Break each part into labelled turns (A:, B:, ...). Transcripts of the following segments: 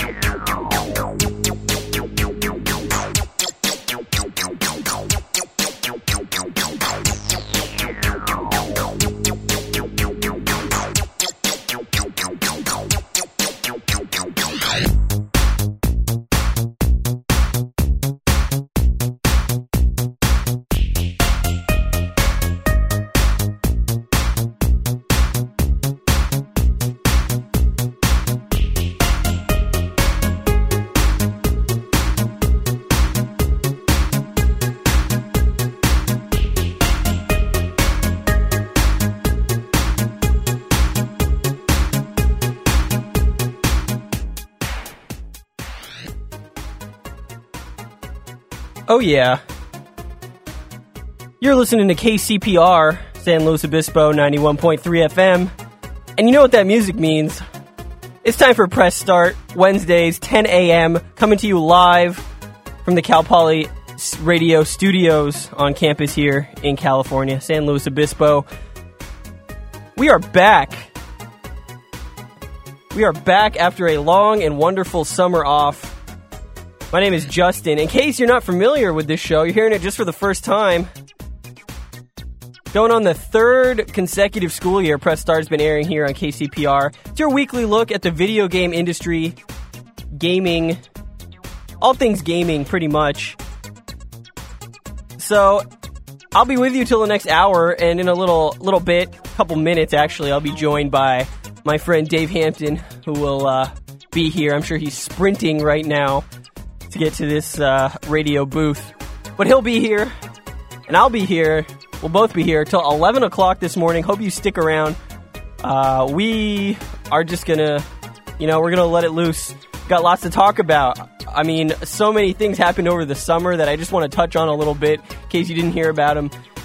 A: Oh yeah. You're listening to KCPR, San Luis Obispo 91.3 FM. And you know what that music means. It's time for Press Start, Wednesdays, 10 a.m., coming to you live from the Cal Poly Radio Studios on campus here in California, San Luis Obispo. We are back. We are back after a long and wonderful summer off. My name is Justin. In case you're not familiar with this show, you're hearing it just for the first time. Going on the third consecutive school year, Press Start has been airing here on KCPR. It's your weekly look at the video game industry, gaming, all things gaming, pretty much. So, I'll be with you till the next hour, and in a little bit, a couple minutes actually, I'll be joined by my friend Dave Hampton, who will be here. I'm sure he's sprinting right now to get to this radio booth. But he'll be here, and I'll be here. We'll both be here till 11 o'clock this morning. Hope you stick around. We are just gonna, we're gonna let it loose. Got lots to talk about. I mean, so many things happened over the summer that I just want to touch on a little bit, in case you didn't hear about them.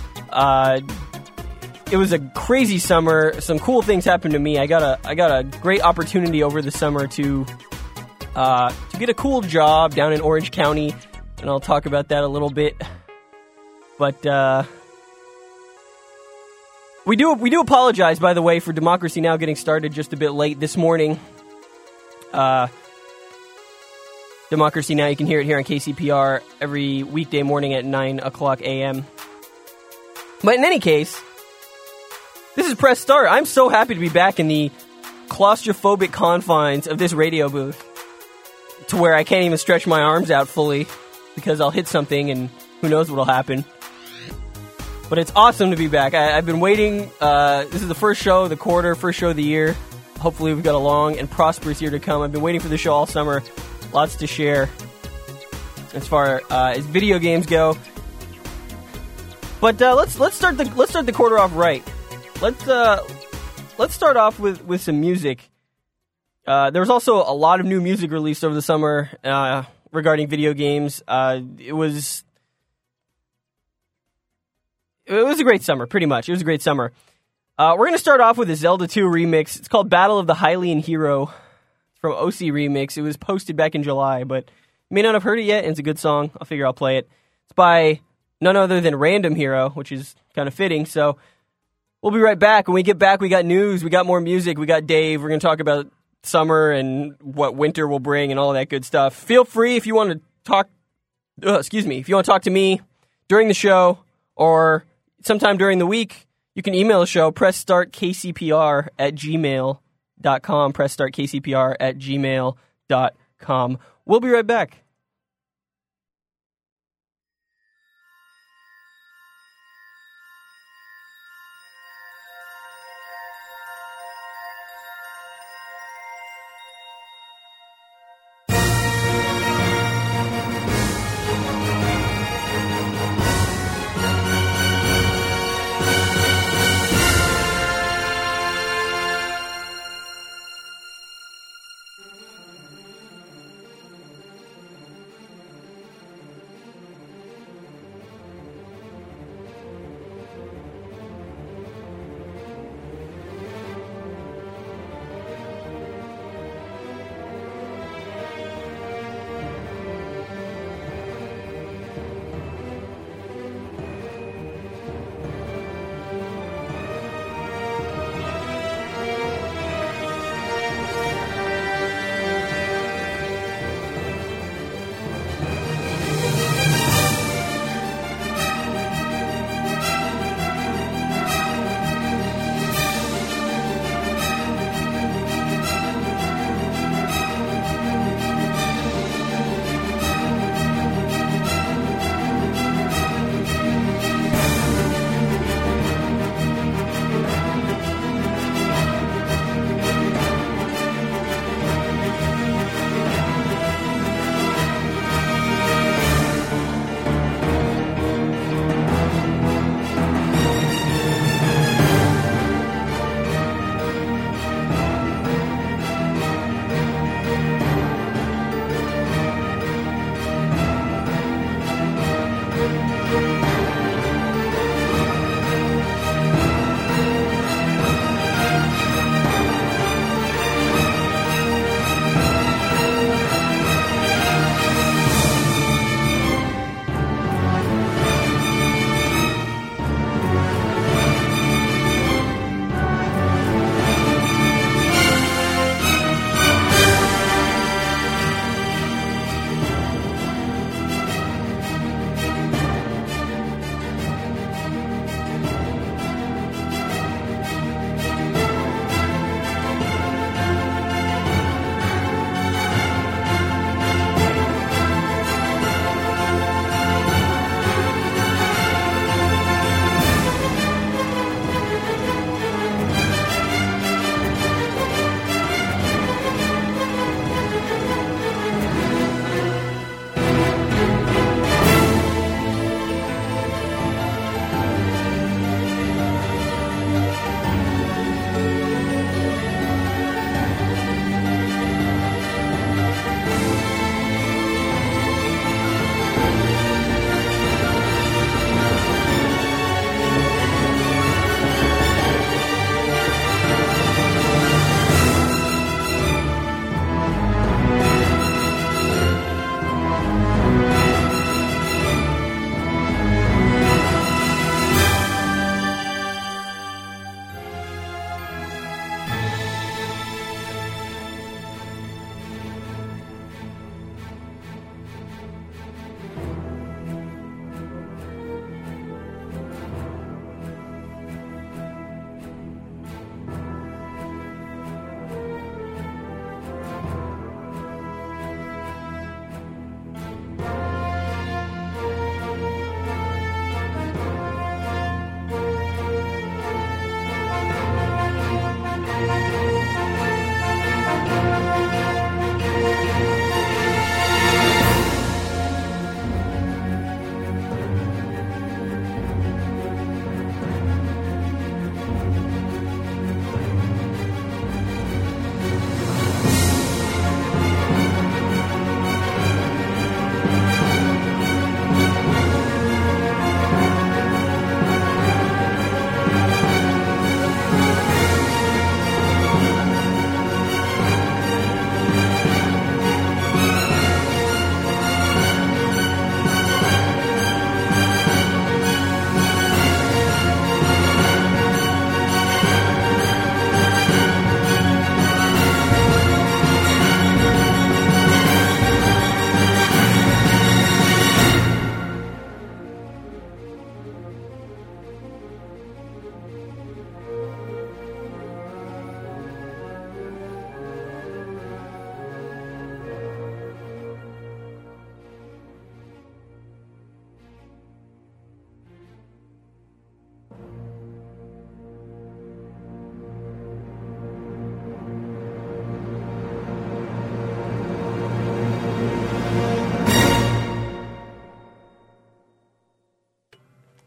A: It was a crazy summer. Some cool things happened to me. I got a great opportunity over the summer to get a cool job down in Orange County, and I'll talk about that a little bit. But we do apologize, by the way, for Democracy Now! Getting started just a bit late this morning. Democracy Now! You can hear it here on KCPR every weekday morning at 9 o'clock a.m. But in any case, this is Press Start. I'm so happy to be back in the claustrophobic confines of this radio booth, to where I can't even stretch my arms out fully because I'll hit something and who knows what'll happen. But it's awesome to be back. I've been waiting. This is the first show of the quarter, first show of the year. Hopefully we've got a long and prosperous year to come. I've been waiting for the show all summer. Lots to share as far as video games go. But let's start the quarter off right. Let's start off with some music. There was also a lot of new music released over the summer regarding video games. It was a great summer, pretty much. It was a great summer. We're going to start off with a Zelda 2 remix. It's called Battle of the Hylian Hero from OC Remix. It was posted back in July, but you may not have heard it yet, and it's a good song. I'll figure I'll play it. It's by none other than Random Hero, which is kind of fitting, so we'll be right back. When we get back, we got news, we got more music, we got Dave. We're going to talk about summer and what winter will bring and all that good stuff. Feel free if you want to talk, if you want to talk to me during the show or sometime during the week, you can email the show, pressstartkcpr@gmail.com, pressstartkcpr@gmail.com. We'll be right back.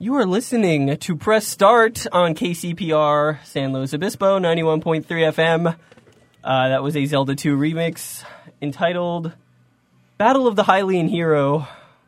A: You are listening to Press Start on KCPR San Luis Obispo, 91.3 FM. That was a Zelda 2 remix entitled Battle of the Hylian Hero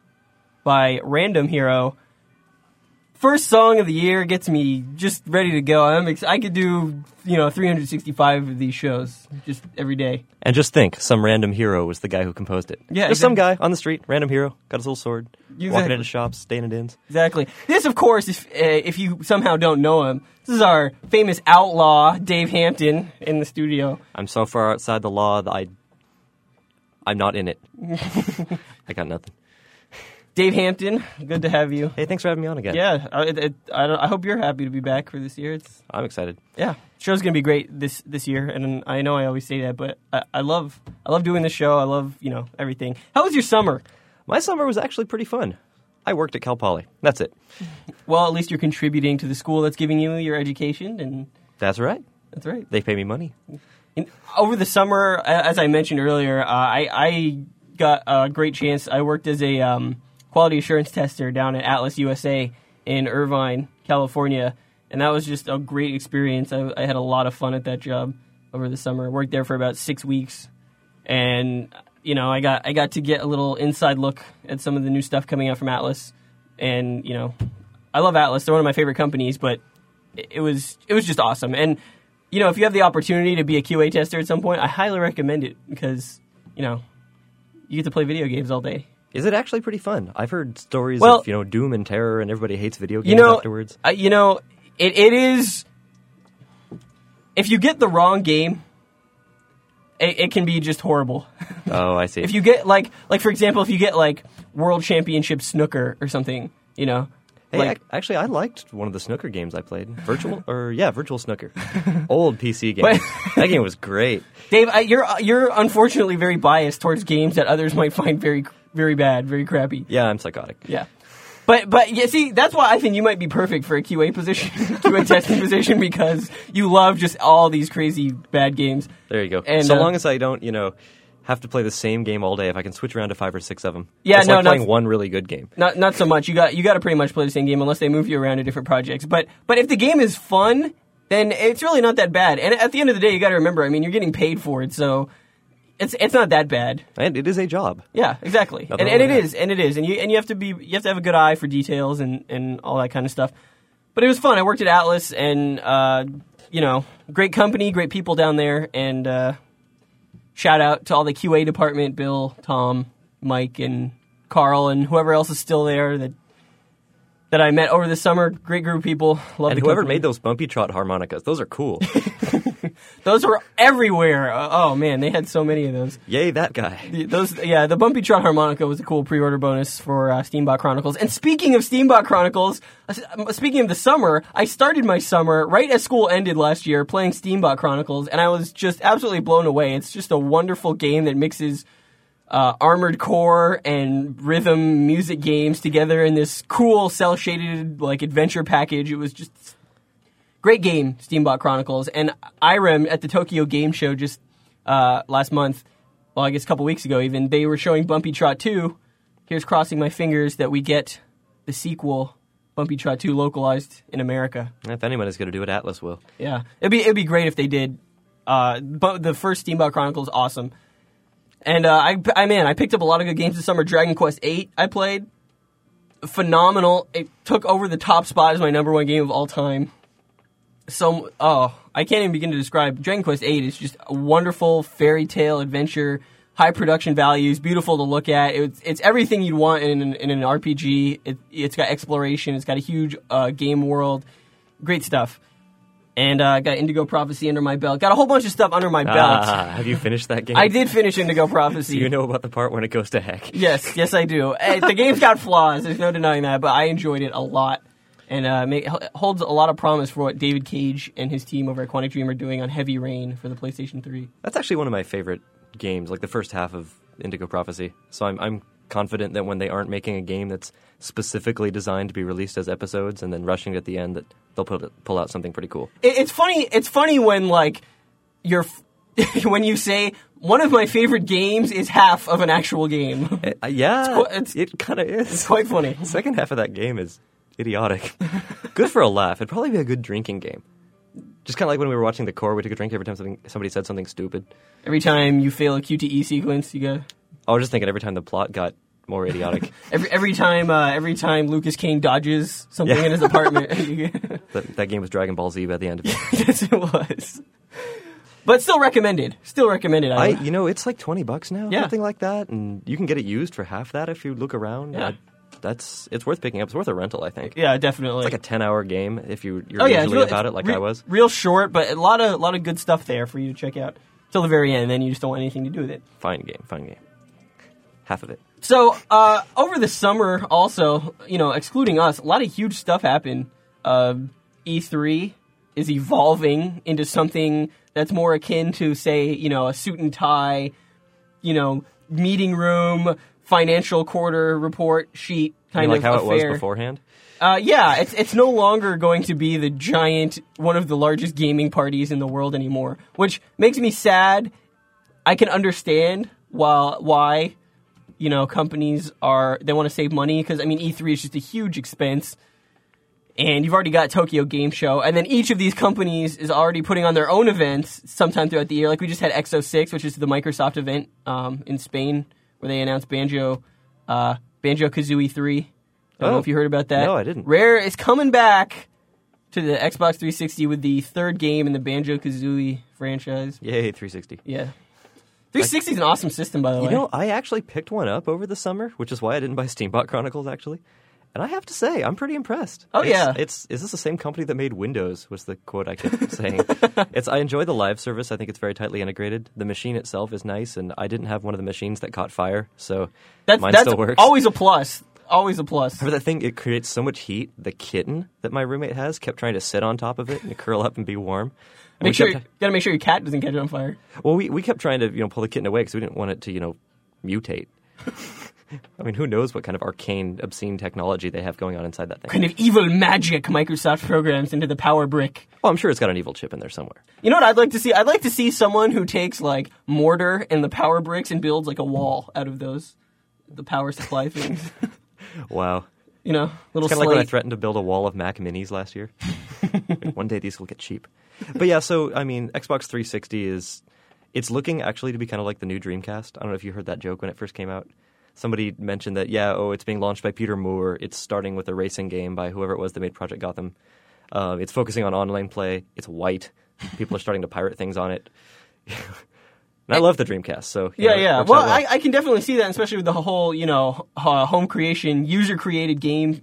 A: by Random Hero. First song of the year gets me just ready to go. I could do, 365 of these shows just every day.
B: And just think, some random hero was the guy who composed it.
A: Yeah,
B: just some guy on the street, random hero, got his little sword,
A: Exactly.
B: walking into shops, staying at inns.
A: Exactly. This, of course, if you somehow don't know him, this is our famous outlaw, Dave Hampton, in the studio.
B: I'm so far outside the law that I'm not in it. I got nothing.
A: Dave Hampton, good to have you.
B: Hey, thanks for having me on again.
A: Yeah, I hope you're happy to be back for this year.
B: I'm excited.
A: Yeah, show's gonna be great this year, and I know I always say that, but I love doing this show. I love everything. How was your summer?
B: My summer was actually pretty fun. I worked at Cal Poly. That's it.
A: Well, at least you're contributing to the school that's giving you your education, and
B: That's right.
A: that's right.
B: They pay me money.
A: Over the summer, as I mentioned earlier, I got a great chance. I worked as a quality assurance tester down at Atlas USA in Irvine, California, and that was just a great experience. I had a lot of fun at that job over the summer. I worked there for about 6 weeks, and I got to get a little inside look at some of the new stuff coming out from Atlas, and I love Atlas. They're one of my favorite companies, but it was just awesome. And if you have the opportunity to be a QA tester at some point, I highly recommend it because you get to play video games all day.
B: Is it actually pretty fun? I've heard stories of doom and terror, and everybody hates video games afterwards.
A: It is. If you get the wrong game, it can be just horrible.
B: Oh, I see.
A: If you get like for example, if you get like World Championship Snooker or something,
B: Hey, actually, I liked one of the snooker games I played. Virtual Snooker. Old PC game. That game was great.
A: Dave, you're unfortunately very biased towards games that others might find very, very bad, very crappy.
B: Yeah, I'm psychotic.
A: Yeah. But yeah, see, that's why I think you might be perfect for a QA position, QA testing position, because you love just all these crazy bad games.
B: There you go.
A: And,
B: so long as I don't, have to play the same game all day, if I can switch around to 5 or 6 of them.
A: Yeah,
B: it's like playing one really good game.
A: Not so much. You got to pretty much play the same game unless they move you around to different projects. But if the game is fun, then it's really not that bad. And at the end of the day, you got to remember, you're getting paid for it, so it's not that bad.
B: And it is a job.
A: Yeah, exactly. And it is, and you have to have a good eye for details and all that kind of stuff. But it was fun. I worked at Atlas, and great company, great people down there, and shout out to all the QA department, Bill, Tom, Mike, and Carl, and whoever else is still there that I met over the summer. Great group of people. Love
B: and
A: the
B: whoever
A: company.
B: made those bumpy trot harmonicas, those are cool.
A: Those were everywhere. Oh man, they had so many of those.
B: Yay, that guy.
A: The bumpy trot harmonica was a cool pre-order bonus for Steambot Chronicles. And speaking of Steambot Chronicles, speaking of the summer, I started my summer right as school ended last year playing Steambot Chronicles, and I was just absolutely blown away. It's just a wonderful game that mixes Armored Core and rhythm music games together in this cool cel-shaded adventure package. It was just great game, Steambot Chronicles. And IREM at the Tokyo Game Show just last month, well, I guess a couple weeks ago even, they were showing Bumpy Trot 2. Here's crossing my fingers that we get the sequel, Bumpy Trot 2, localized in America.
B: If anyone is going to do it, Atlas will.
A: Yeah, it'd be great if they did. But the first Steambot Chronicles, awesome. And I picked up a lot of good games this summer. Dragon Quest VIII I played. Phenomenal. It took over the top spot as my number one game of all time. So, I can't even begin to describe. Dragon Quest VIII is just a wonderful fairy tale adventure, high production values, beautiful to look at. It's everything you'd want in an RPG. It's got exploration. It's got a huge game world. Great stuff. And I got Indigo Prophecy under my belt. Got a whole bunch of stuff under my belt.
B: Have you finished that game?
A: I did finish Indigo Prophecy.
B: Do you know about the part when it goes to heck?
A: Yes, I do. The game's got flaws. There's no denying that, but I enjoyed it a lot. And holds a lot of promise for what David Cage and his team over at Quantic Dream are doing on Heavy Rain for the PlayStation 3.
B: That's actually one of my favorite games, like the first half of Indigo Prophecy. So I'm confident that when they aren't making a game that's specifically designed to be released as episodes and then rushing at the end, that they'll pull out something pretty cool.
A: It's funny when when you say one of my favorite games is half of an actual game.
B: Yeah, it kind of is.
A: It's quite funny.
B: The second half of that game is idiotic. Good for a laugh. It'd probably be a good drinking game. Just kind of like when we were watching The Core, we took a drink every time somebody said something stupid.
A: Every time you fail a QTE sequence, you go.
B: I was just thinking every time the plot got more idiotic.
A: every time Lucas King dodges something in his apartment.
B: that game was Dragon Ball Z by the end of it.
A: Yes, it was. But still recommended.
B: It's like $20 now,
A: Yeah.
B: something like that, and you can get it used for half that if you look around.
A: Yeah.
B: It's worth picking up. It's worth a rental, I think.
A: Yeah, definitely.
B: It's like a 10-hour game if you're
A: it's
B: usually
A: really-
B: about it, like I was.
A: Real short, but a lot of good stuff there for you to check out till the very end. Then you just don't want anything to do with it.
B: Fine game. Half of it.
A: So over the summer, also, excluding us, a lot of huge stuff happened. E3 is evolving into something that's more akin to, say, a suit and tie, meeting room, financial quarter report sheet kind
B: like
A: of
B: how
A: affair.
B: it was beforehand?
A: It's no longer going to be the giant, one of the largest gaming parties in the world anymore, which makes me sad. I can understand why companies they want to save money, because, E3 is just a huge expense, and you've already got Tokyo Game Show, and then each of these companies is already putting on their own events sometime throughout the year. Like, we just had Exo 6, which is the Microsoft event in Spain, where they announced Banjo-Kazooie 3. I don't know if you heard about that.
B: No, I didn't.
A: Rare is coming back to the Xbox 360 with the third game in the Banjo-Kazooie franchise.
B: Yay, 360.
A: Yeah. 360 is an awesome system, by the way.
B: I actually picked one up over the summer, which is why I didn't buy Steambot Chronicles, actually. And I have to say, I'm pretty impressed.
A: Oh, yeah.
B: Is this the same company that made Windows, was the quote I kept saying. I enjoy the live service. I think it's very tightly integrated. The machine itself is nice, and I didn't have one of the machines that caught fire, so mine still works.
A: Always a plus. Always a plus.
B: Remember that thing? It creates so much heat. The kitten that my roommate has kept trying to sit on top of it and curl up and be warm. And
A: Gotta make sure your cat doesn't catch on fire.
B: Well, we kept trying to pull the kitten away because we didn't want it to mutate. Who knows what kind of arcane, obscene technology they have going on inside that thing?
A: Kind of evil magic Microsoft programs into the power brick.
B: Oh, I'm sure it's got an evil chip in there somewhere.
A: You know what I'd like to see? I'd like to see someone who takes like mortar and the power bricks and builds like a wall out of those, the power supply things.
B: Wow.
A: Little
B: It's kind of like when I threatened to build a wall of Mac Minis last year. One day these will get cheap. But yeah, so, Xbox 360 it's looking actually to be kind of like the new Dreamcast. I don't know if you heard that joke when it first came out. Somebody mentioned that, it's being launched by Peter Moore. It's starting with a racing game by whoever it was that made Project Gotham. It's focusing on online play. It's white. People are starting to pirate things on it. And I love the Dreamcast, so...
A: Yeah. Well, I can definitely see that, especially with the whole, home creation, user-created game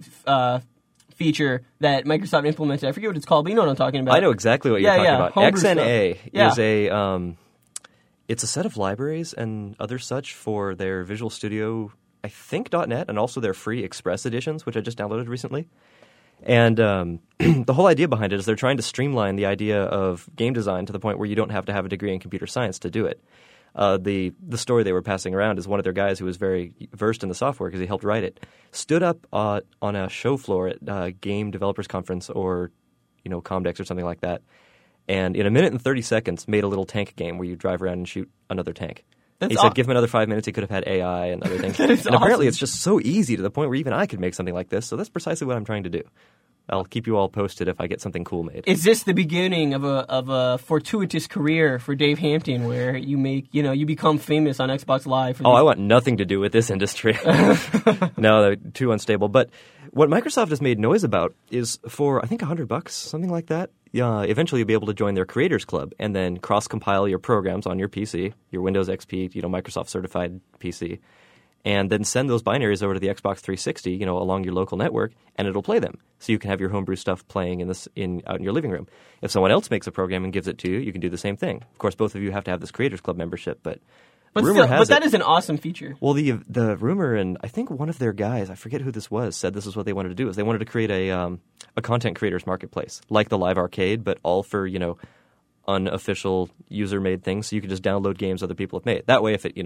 A: feature that Microsoft implemented. I forget what it's called, but you know what I'm talking about.
B: I know exactly what you're talking about.
A: Homebrew
B: XNA
A: stuff.
B: is it's a set of libraries and other such for their Visual Studio, I think, .NET, and also their free Express editions, which I just downloaded recently. And the whole idea behind it is they're trying to streamline the idea of game design to the point where you don't have to have a degree in computer science to do it. The story they were passing around is one of their guys who was very versed in the software because he helped write it, stood up on a show floor at a Game Developers Conference or Comdex or something like that, and in a minute and 30 seconds made a little tank game where you drive around and shoot another tank. He said give him another 5 minutes, he could have had AI and other things. And apparently it's just so easy to the point where even I could make something like this, so that's precisely what I'm trying to do. I'll keep you all posted if I get something cool made.
A: Is this the beginning of a fortuitous career for Dave Hampton, where you become famous on Xbox Live?
B: I want nothing to do with this industry. No, they're too unstable. But what Microsoft has made noise about is for, I think, $100, something like that. Eventually you'll be able to join their Creators Club and then cross-compile your programs on your PC, your Windows XP, Microsoft-certified PC, and then send those binaries over to the Xbox 360, along your local network, and it'll play them. So you can have your homebrew stuff playing out in your living room. If someone else makes a program and gives it to you, you can do the same thing. Of course, both of you have to have this Creators Club membership, but
A: that is an awesome feature.
B: Well, the rumor, and I think one of their guys, I forget who this was, said this is what they wanted to do, is they wanted to create a content creators marketplace, like the Live Arcade, but all for, unofficial user-made things, so you can just download games other people have made. That way, if it,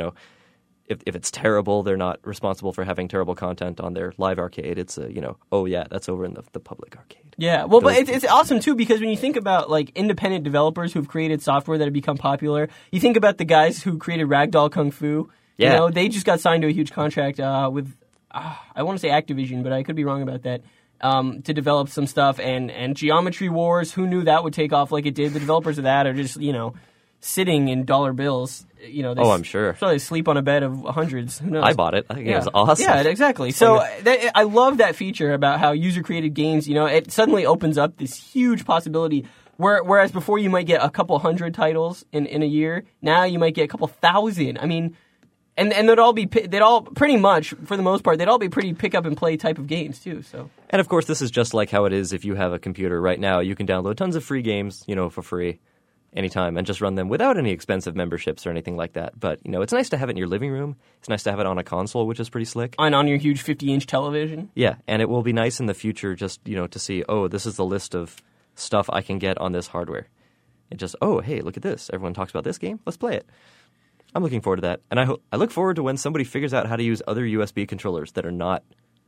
B: if it's terrible, they're not responsible for having terrible content on their Live Arcade. It's that's over in the public arcade.
A: Yeah, well, but it's awesome too, because when you think about like independent developers who've created software that have become popular, you think about the guys who created Ragdoll Kung Fu.
B: Yeah.
A: You know, they just got signed to a huge contract with I want to say Activision, but I could be wrong about that. to develop some stuff, and Geometry Wars, who knew that would take off like it did? The developers of that are just, sitting in dollar bills.
B: I'm sure.
A: So they sleep on a bed of hundreds. Who knows?
B: I bought it. I think it was awesome.
A: Yeah, exactly. So I love that feature about how user-created games, it suddenly opens up this huge possibility. Whereas before you might get a couple hundred titles in a year, now you might get a couple thousand. I mean, and they'd all pretty much, for the most part, they'd all be pretty pick-up-and-play type of games, too. So.
B: And, of course, this is just like how it is if you have a computer right now. You can download tons of free games, for free. Anytime, and just run them without any expensive memberships or anything like that. But, it's nice to have it in your living room. It's nice to have it on a console, which is pretty slick.
A: And on your huge 50-inch television.
B: Yeah, and it will be nice in the future just, to see, this is the list of stuff I can get on this hardware. And just, hey, look at this. Everyone talks about this game. Let's play it. I'm looking forward to that. And I look forward to when somebody figures out how to use other USB controllers that are not,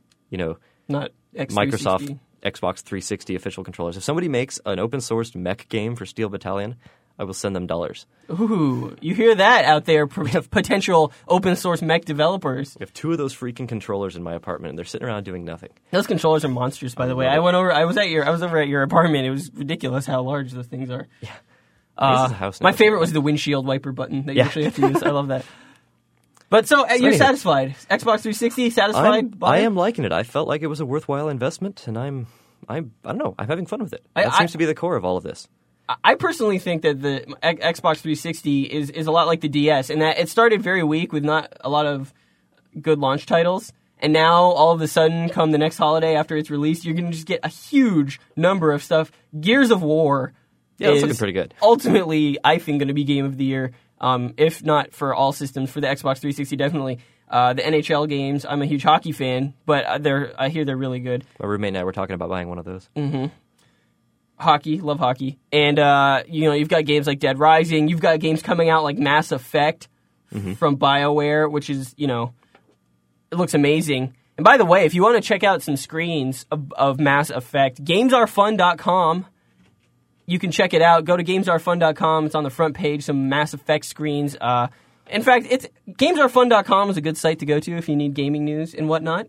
A: not
B: Microsoft Xbox 360 official controllers. If somebody makes an open-sourced mech game for Steel Battalion, I will send them dollars.
A: Ooh, you hear that out there, potential open-source mech developers.
B: We have 2 of those freaking controllers in my apartment, and they're sitting around doing nothing.
A: Those controllers are monsters, by the way. I was over at your apartment. It was ridiculous how large those things are.
B: Yeah. This is a house now.
A: My favorite was the windshield wiper button that you actually have to use. I love that. But so you're satisfied? Xbox 360, satisfied?
B: I am liking it. I felt like it was a worthwhile investment, and I don't know. I'm having fun with it. That seems to be the core of all of this.
A: I personally think that the Xbox 360 is a lot like the DS, in that it started very weak with not a lot of good launch titles, and now all of a sudden, come the next holiday after it's released, you're going to just get a huge number of stuff. Gears of War
B: is looking pretty good.
A: Ultimately, I think, going to be Game of the Year. If not for all systems, for the Xbox 360, definitely. The NHL games, I'm a huge hockey fan, but I hear they're really good.
B: My roommate and I were talking about buying one of those.
A: Mm-hmm. Hockey, love hockey. And, you've got games like Dead Rising. You've got games coming out like Mass Effect from BioWare, which is, it looks amazing. And by the way, if you want to check out some screens of Mass Effect, GamesAreFun.com. You can check it out. Go to GamesAreFun.com. It's on the front page, some Mass Effect screens. In fact, GamesAreFun.com is a good site to go to if you need gaming news and whatnot.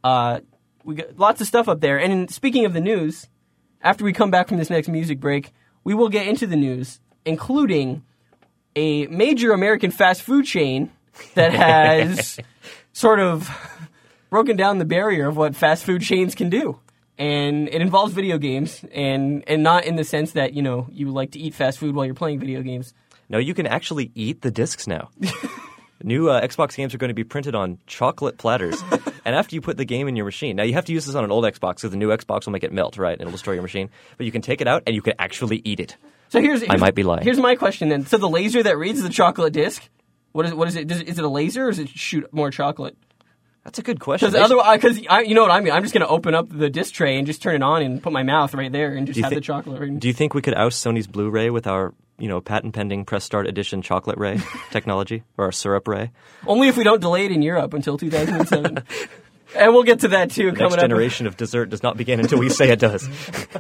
A: We got lots of stuff up there. And speaking of the news, after we come back from this next music break, we will get into the news, including a major American fast food chain that has sort of broken down the barrier of what fast food chains can do. And it involves video games, and not in the sense that, you like to eat fast food while you're playing video games.
B: No, you can actually eat the discs now. New Xbox games are going to be printed on chocolate platters. And after you put the game in your machine, now you have to use this on an old Xbox, so the new Xbox will make it melt, right? And it'll destroy your machine. But you can take it out, and you can actually eat it.
A: So here's
B: I might be lying.
A: Here's my question then. So the laser that reads the chocolate disc, what is it? Is it a laser, or does it shoot more chocolate?
B: That's a good question.
A: Because you know what I mean. I'm just going to open up the disc tray and just turn it on and put my mouth right there and just have the chocolate. Right.
B: Do you think we could oust Sony's Blu-ray with our, patent-pending Press Start Edition chocolate ray technology, or our syrup ray?
A: Only if we don't delay it in Europe until 2007. And we'll get to that too.
B: The next generation of dessert does not begin until we say it does.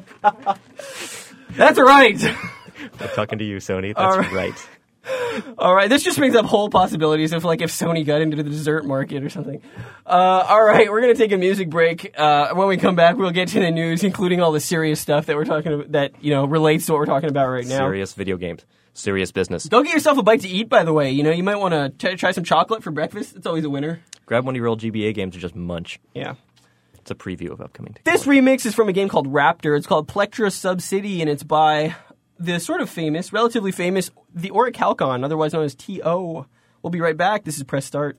A: That's right.
B: I'm talking to you, Sony. That's right.
A: All right, this just brings up whole possibilities of if Sony got into the dessert market or something. All right, we're going to take a music break. When we come back, we'll get to the news, including all the serious stuff that we're talking about that relates to what we're talking about right now.
B: Serious video games, serious business.
A: Go get yourself a bite to eat. By the way, you might want to try some chocolate for breakfast. It's always a winner.
B: Grab one of your old GBA games and just munch.
A: Yeah.
B: It's a preview of upcoming.
A: This remix is from a game called Raptor. It's called Plectra Sub-City, and it's by the sort of famous, relatively famous, the Orichalcon, otherwise known as T.O. We'll be right back. This is Press Start.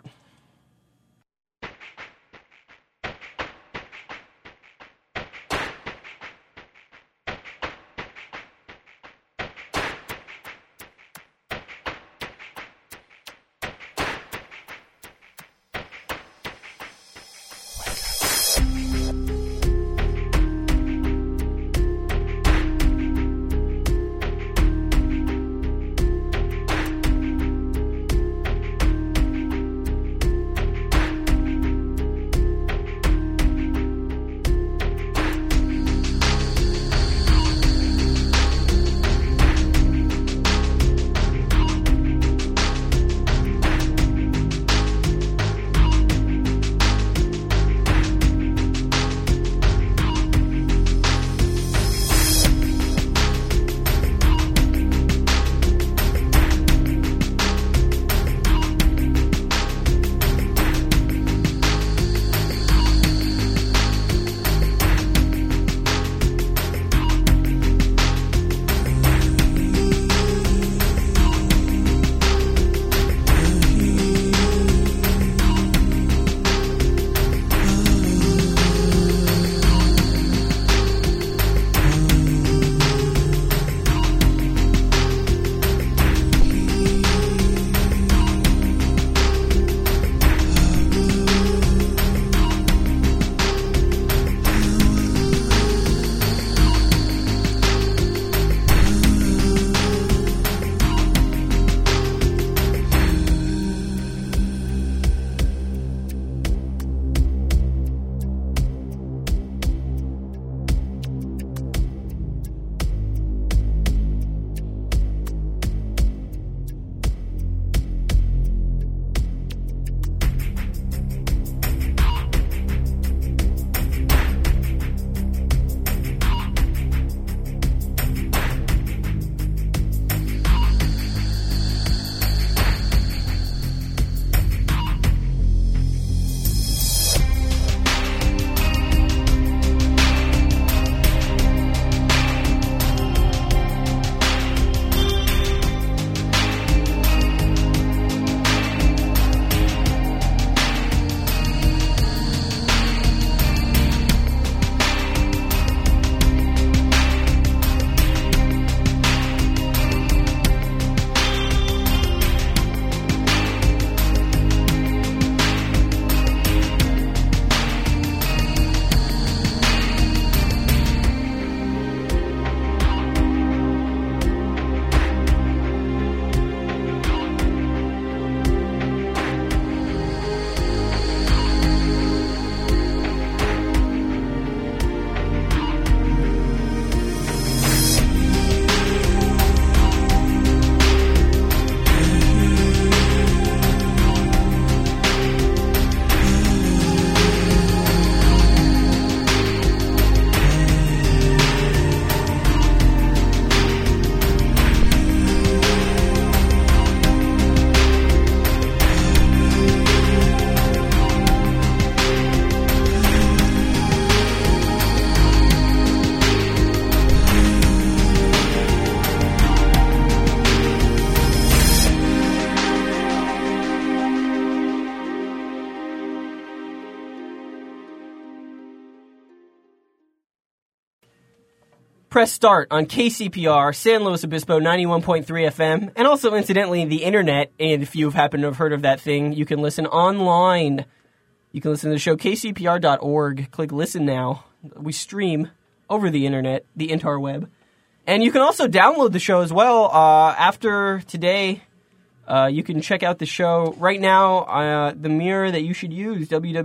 A: Press Start on KCPR, San Luis Obispo 91.3 FM, and also, incidentally, the internet. And if you've happened to have heard of that thing, you can listen online. You can listen to the show, kcpr.org. Click Listen Now. We stream over the internet, the interweb. And you can also download the show as well. After today, you can check out the show right now. The mirror that you should use,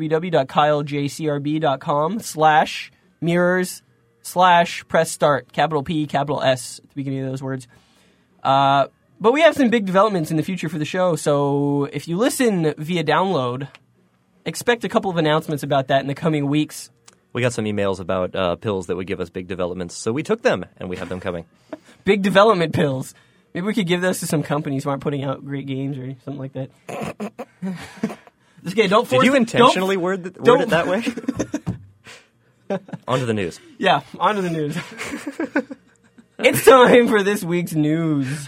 A: www.kylejcrb.com/mirrors/press start, capital P, capital S at the beginning of those words. But we have some big developments in the future for the show, so if you listen via download, expect a couple of announcements about that in the coming weeks.
B: We got some emails about pills that would give us big developments, so we took them, and we have them coming.
A: Big development pills. Maybe we could give those to some companies who aren't putting out great games or something like that. Okay, don't force.
B: Did you intentionally word it that way? On to the news.
A: Yeah, on to the news. It's time for this week's news.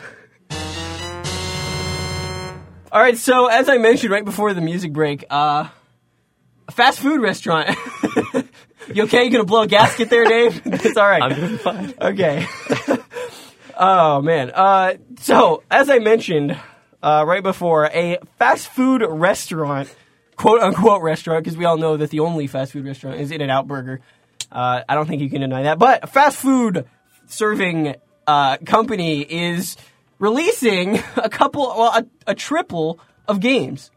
A: All right, so as I mentioned right before the music break, a fast food restaurant. You okay? You gonna blow a gasket there, Dave? It's all right.
B: I'm doing fine.
A: Okay. Oh, man. So, as I mentioned right before, a fast food restaurant, quote-unquote restaurant, because we all know that the only fast food restaurant is In-N-Out Burger. I don't think you can deny that. But a fast food serving company is releasing a triple of games.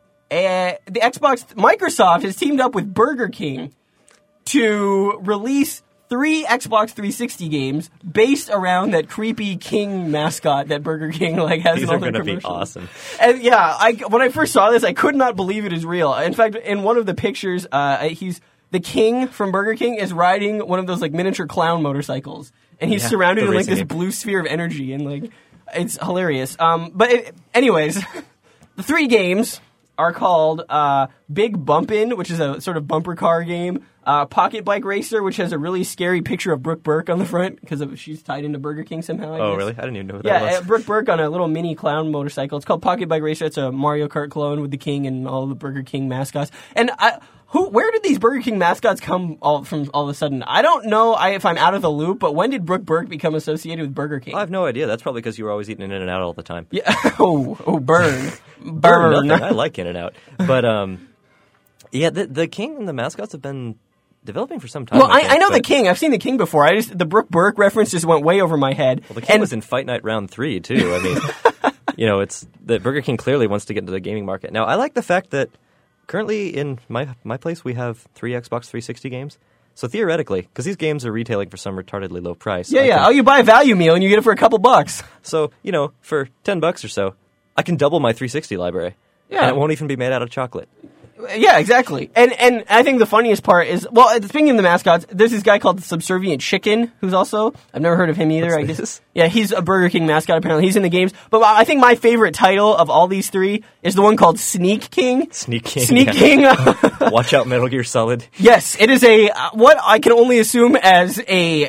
A: Microsoft has teamed up with Burger King to release 3 Xbox 360 games based around that creepy king mascot that Burger King has.
B: These
A: in all
B: are
A: their
B: going to be
A: commercials.
B: awesome.
A: And yeah, when I first saw this, I could not believe it is real. In fact, in one of the pictures, the king from Burger King is riding one of those miniature clown motorcycles, and he's surrounded in this blue sphere of energy, and it's hilarious. Anyways, the 3 games are called Big Bumpin', which is a sort of bumper car game, Pocket Bike Racer, which has a really scary picture of Brooke Burke on the front because she's tied into Burger King somehow, I guess.
B: Really? I didn't even know who that was.
A: Yeah, Brooke Burke on a little mini clown motorcycle. It's called Pocket Bike Racer. It's a Mario Kart clone with the king and all the Burger King mascots. And where did these Burger King mascots come from all of a sudden? I don't know if I'm out of the loop, but when did Brooke Burke become associated with Burger King?
B: I have no idea. That's probably because you were always eating In-N-Out all the time.
A: Yeah. Oh, burn.
B: Burn. Nothing. I like In-N-Out. But, yeah, the king and the mascots have been developing for some time.
A: Well, I know the king. I've seen the king before. The Brooke Burke reference just went way over my head.
B: Well, the king was in Fight Night Round 3, too. I mean, it's the Burger King clearly wants to get into the gaming market. Now, I like the fact that currently in my place we have 3 Xbox 360 games. So theoretically, because these games are retailing for some retardedly low price.
A: Yeah. You buy a value meal and you get it for a couple bucks.
B: So, for $10 or so, I can double my 360 library. Yeah. And it won't even be made out of chocolate.
A: Yeah, exactly. And I think the funniest part is, speaking of the mascots, there's this guy called Subservient Chicken, who's also, I've never heard of him either.
B: What's this?
A: Yeah, he's a Burger King mascot, apparently. He's in the games. But I think my favorite title of all these 3 is the one called Sneak King.
B: Sneak King.
A: Sneak King.
B: Watch out, Metal Gear Solid.
A: Yes, it is what I can only assume as a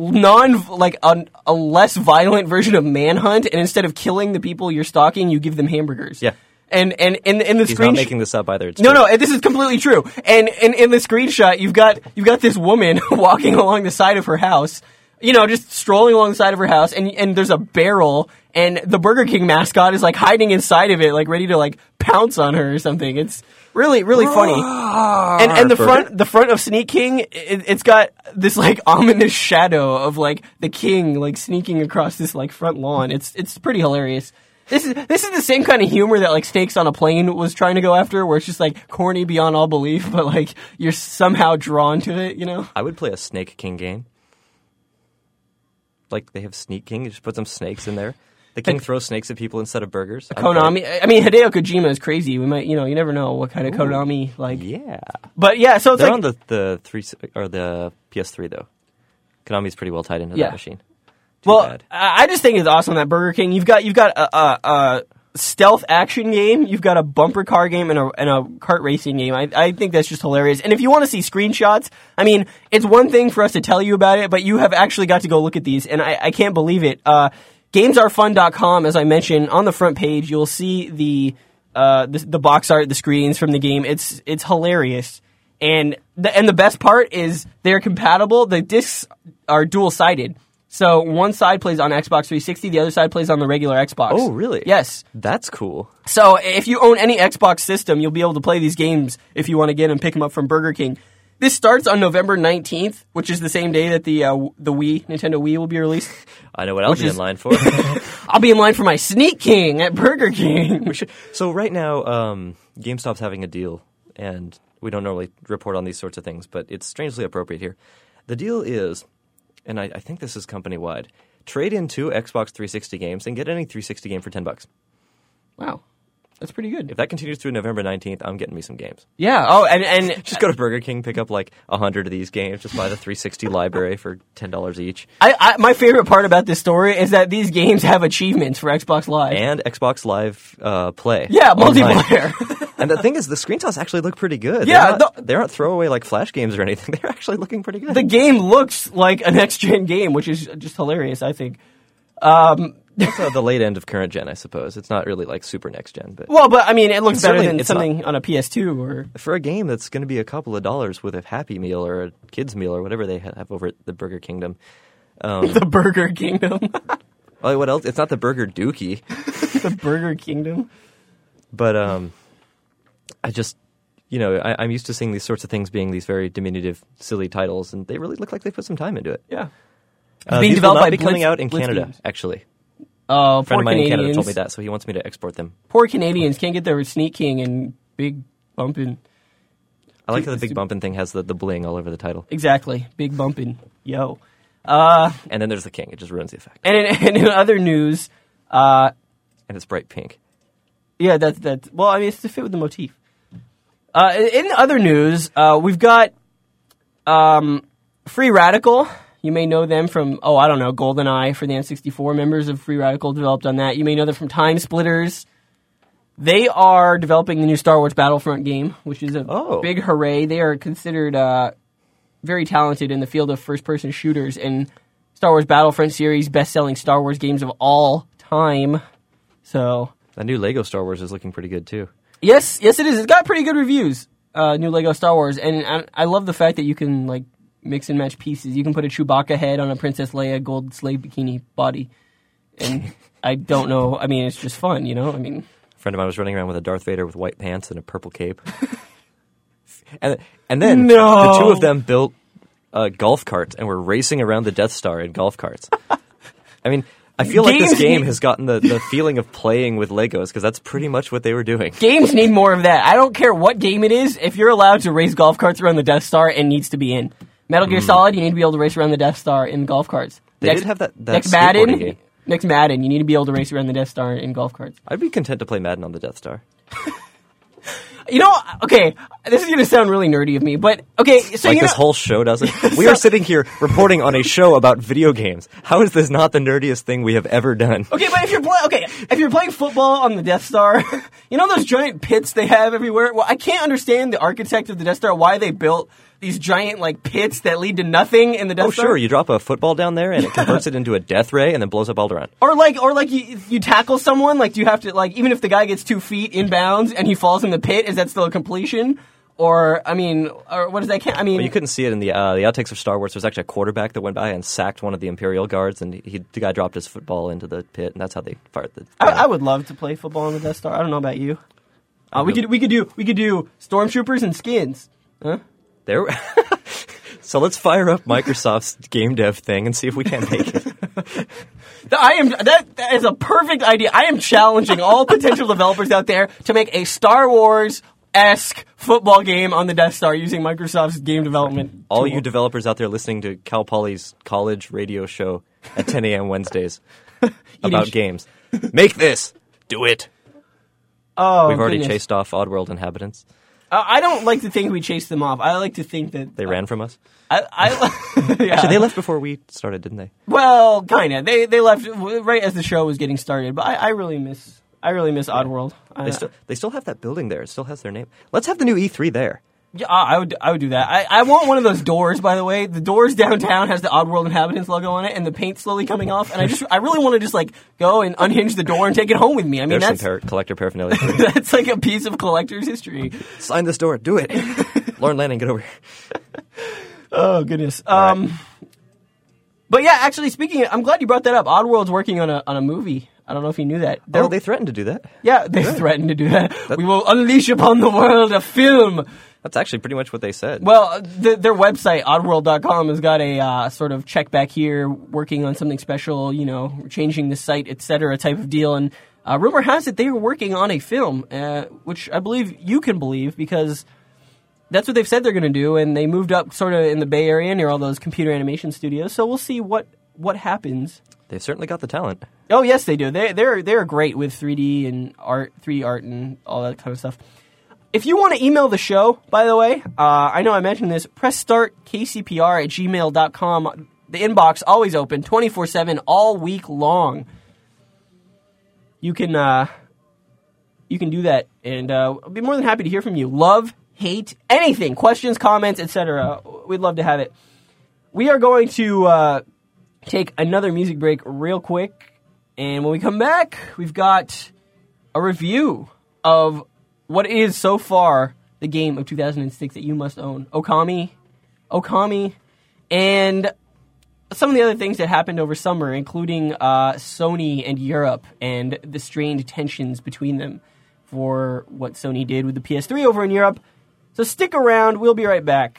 A: a less violent version of Manhunt, and instead of killing the people you're stalking, you give them hamburgers.
B: Yeah.
A: And in the
B: He's
A: screenshot,
B: not making this up either. It's
A: no, this is completely true. And in the screenshot, you've got this woman walking along the side of her house, just strolling along the side of her house, and there's a barrel, and the Burger King mascot is hiding inside of it, ready to pounce on her or something. It's really, really funny. And the front of Sneak King, it's got this ominous shadow of the king sneaking across this front lawn. It's pretty hilarious. This is the same kind of humor that Snakes on a Plane was trying to go after, where it's just corny beyond all belief, but you're somehow drawn to it,
B: I would play a Snake King game. They have Sneak King, you just put some snakes in there. The king throws snakes at people instead of burgers.
A: Konami. I mean, Hideo Kojima is crazy. We might, you never know what kind of Konami
B: Yeah.
A: But yeah, so it's
B: they're on the 3 or the PS3 though. Konami's pretty well tied into that machine. Too bad.
A: I just think it's awesome that Burger King. You've got a stealth action game. You've got a bumper car game and a kart racing game. I think that's just hilarious. And if you want to see screenshots, I mean, it's one thing for us to tell you about it, but you have actually got to go look at these, and I can't believe it. GamesAreFun.com, as I mentioned, on the front page, you'll see the box art, the screens from the game. It's hilarious. And the best part is they're compatible. The discs are dual-sided. So one side plays on Xbox 360, the other side plays on the regular Xbox.
B: Oh, really?
A: Yes.
B: That's cool.
A: So if you own any Xbox system, you'll be able to play these games if you want to get them, pick them up from Burger King. This starts on November 19th, which is the same day that the Nintendo Wii will be released.
B: I know what I'll be in line for.
A: I'll be in line for my Sneak King at Burger King.
B: So right now, GameStop's having a deal, and we don't normally report on these sorts of things, but it's strangely appropriate here. The deal is, and I think this is company-wide, trade in 2 Xbox 360 games and get any 360 game for $10.
A: Wow. That's pretty good.
B: If that continues through November 19th, I'm getting me some games.
A: Yeah. Oh, and
B: just go to Burger King, pick up like 100 of these games, just buy the 360 library for $10 each.
A: My favorite part about this story is that these games have achievements for Xbox Live.
B: And Xbox Live Play.
A: Yeah, multiplayer.
B: And the thing is, the screenshots actually look pretty good.
A: Yeah.
B: They aren't throwaway like Flash games or anything. They're actually looking pretty good.
A: The game looks like a next-gen game, which is just hilarious, I think.
B: It's the late end of current gen, I suppose. It's not really like super next gen, but
A: I mean, it looks better than something on a PS2 or
B: for a game that's going to be a couple of dollars with a Happy Meal or a kids meal or whatever they have over at the Burger Kingdom.
A: The Burger Kingdom.
B: Oh, what else? It's not the Burger Dookie.
A: The Burger Kingdom.
B: But I just, I'm used to seeing these sorts of things being these very diminutive, silly titles, and they really look like they put some time into it.
A: Yeah.
B: Being developed by coming out in Canada,
A: games.
B: Actually.
A: Oh,
B: a friend of mine
A: Canadians.
B: in Canada told me that, so he wants me to export them.
A: Poor Canadians can't get their Sneak King and Big Bumpin'.
B: I like that the Big Bumpin' thing has the bling all over the title.
A: Exactly. Big Bumpin'. Yo.
B: And then there's the king. It just ruins the effect.
A: And in other news...
B: and it's bright pink.
A: Yeah, that's... Well, I mean, it's to fit with the motif. In other news, we've got Free Radical... You may know them from, GoldenEye for the N64. Members of Free Radical developed on that. You may know them from Time Splitters. They are developing the new Star Wars Battlefront game, which is a big hooray. They are considered very talented in the field of first-person shooters and Star Wars Battlefront series, best-selling Star Wars games of all time. So
B: that new Lego Star Wars is looking pretty good, too.
A: Yes, it is. It's got pretty good reviews, new Lego Star Wars. And I love the fact that you can, mix and match pieces. You can put a Chewbacca head on a Princess Leia gold slave bikini body. And I don't know. I mean, it's just fun, I mean...
B: A friend of mine was running around with a Darth Vader with white pants and a purple cape. and then the two of them built golf carts and were racing around the Death Star in golf carts. I mean, I feel like this game has gotten the feeling of playing with Legos because that's pretty much what they were doing.
A: Games need more of that. I don't care what game it is. If you're allowed to race golf carts around the Death Star, it needs to be in. Metal Gear Solid, you need to be able to race around the Death Star in golf carts.
B: They did have that
A: next
B: skateboarding game.
A: Next Madden, you need to be able to race around the Death Star in golf carts.
B: I'd be content to play Madden on the Death Star.
A: Okay, this is going to sound really nerdy of me, but okay, so
B: this whole show doesn't. We are sitting here reporting on a show about video games. How is this not the nerdiest thing we have ever done?
A: Okay, but if you're playing football on the Death Star, those giant pits they have everywhere? Well, I can't understand the architect of the Death Star, why they built these giant pits that lead to nothing in the Death Star.
B: Oh, sure, you drop a football down there and it converts it into a death ray and then blows up Alderaan.
A: Or you tackle someone, do you have to even if the guy gets 2 feet inbounds and he falls in the pit, is that still a completion? Or what does that count?
B: Well, you couldn't see it in the outtakes of Star Wars. There's actually a quarterback that went by and sacked one of the Imperial guards, and the guy dropped his football into the pit, and that's how they fired the.
A: I would love to play football on the Death Star. I don't know about you. We could do stormtroopers and skins. Huh?
B: There. So let's fire up Microsoft's game dev thing and see if we can make it.
A: That is a perfect idea. I am challenging all potential developers out there to make a Star Wars-esque football game on the Death Star using Microsoft's game development
B: All
A: tool.
B: you developers out there listening to Cal Poly's college radio show at 10 a.m. Wednesdays about games, make this. Do it.
A: Oh,
B: We've already chased off Oddworld inhabitants.
A: I don't like to think we chased them off. I like to think that...
B: They ran from us?
A: Yeah.
B: Actually, they left before we started, didn't they?
A: Well, kind of. They left right as the show was getting started, but I really miss Oddworld.
B: They still have that building there. It still has their name. Let's have the new E3 there.
A: Yeah, I would do that. I want one of those doors, by the way. The doors downtown has the Oddworld Inhabitants logo on it, and the paint slowly coming off. And I really want to just like go and unhinge the door and take it home with me. I mean,
B: There's some collector paraphernalia.
A: that's like a piece of collector's history.
B: Sign this door. Do it. Lauren Lanning, get over here.
A: Oh goodness.
B: Right.
A: But yeah, actually speaking, I'm glad you brought that up. Oddworld's working on a movie. I don't know if you knew that.
B: They threatened to do that.
A: Yeah, they threatened to do that. We will unleash upon the world a film.
B: That's actually pretty much what they said.
A: Well, their website, oddworld.com, has got a sort of check back here, working on something special, changing the site, etc. type of deal. And rumor has it they were working on a film, which I believe you can believe because that's what they've said they're going to do. And they moved up sort of in the Bay Area near all those computer animation studios. So we'll see what happens.
B: They've certainly got the talent.
A: Oh, yes, they do. They're great with 3D and 3D art and all that kind of stuff. If you want to email the show, by the way, I know I mentioned this, pressstartkcpr@gmail.com. The inbox always open, 24/7, all week long. You can do that, and I'll be more than happy to hear from you. Love, hate, anything, questions, comments, etc. We'd love to have it. We are going to take another music break real quick, and when we come back, we've got a review of what is so far the game of 2006 that you must own. Okami, and some of the other things that happened over summer, including Sony and Europe and the strained tensions between them for what Sony did with the PS3 over in Europe. So stick around. We'll be right back.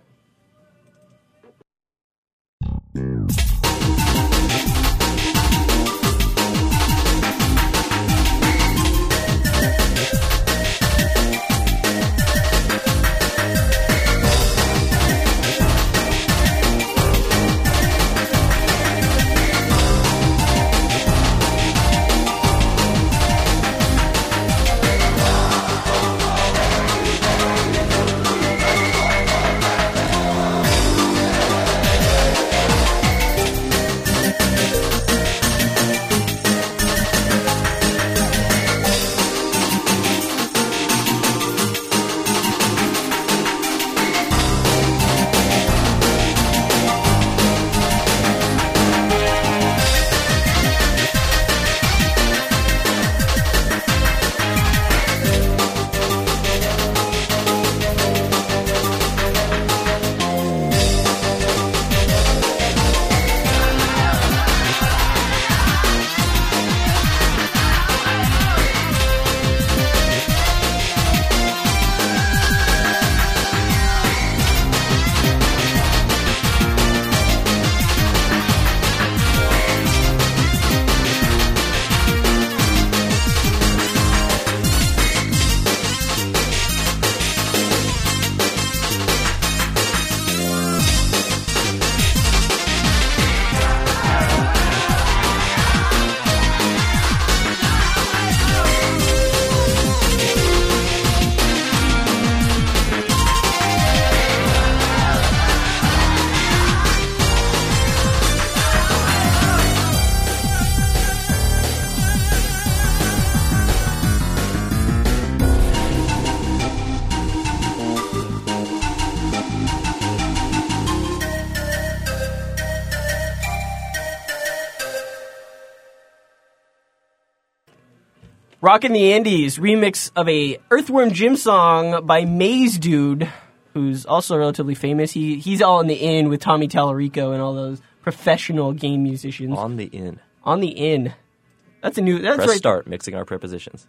A: Rockin' the Andes, remix of a Earthworm Jim song by Maze Dude, who's also relatively famous. He's all in the in with Tommy Tallarico and all those professional game musicians.
B: On the in.
A: On the in. That's a new... That's
B: Press
A: right.
B: start, mixing our prepositions.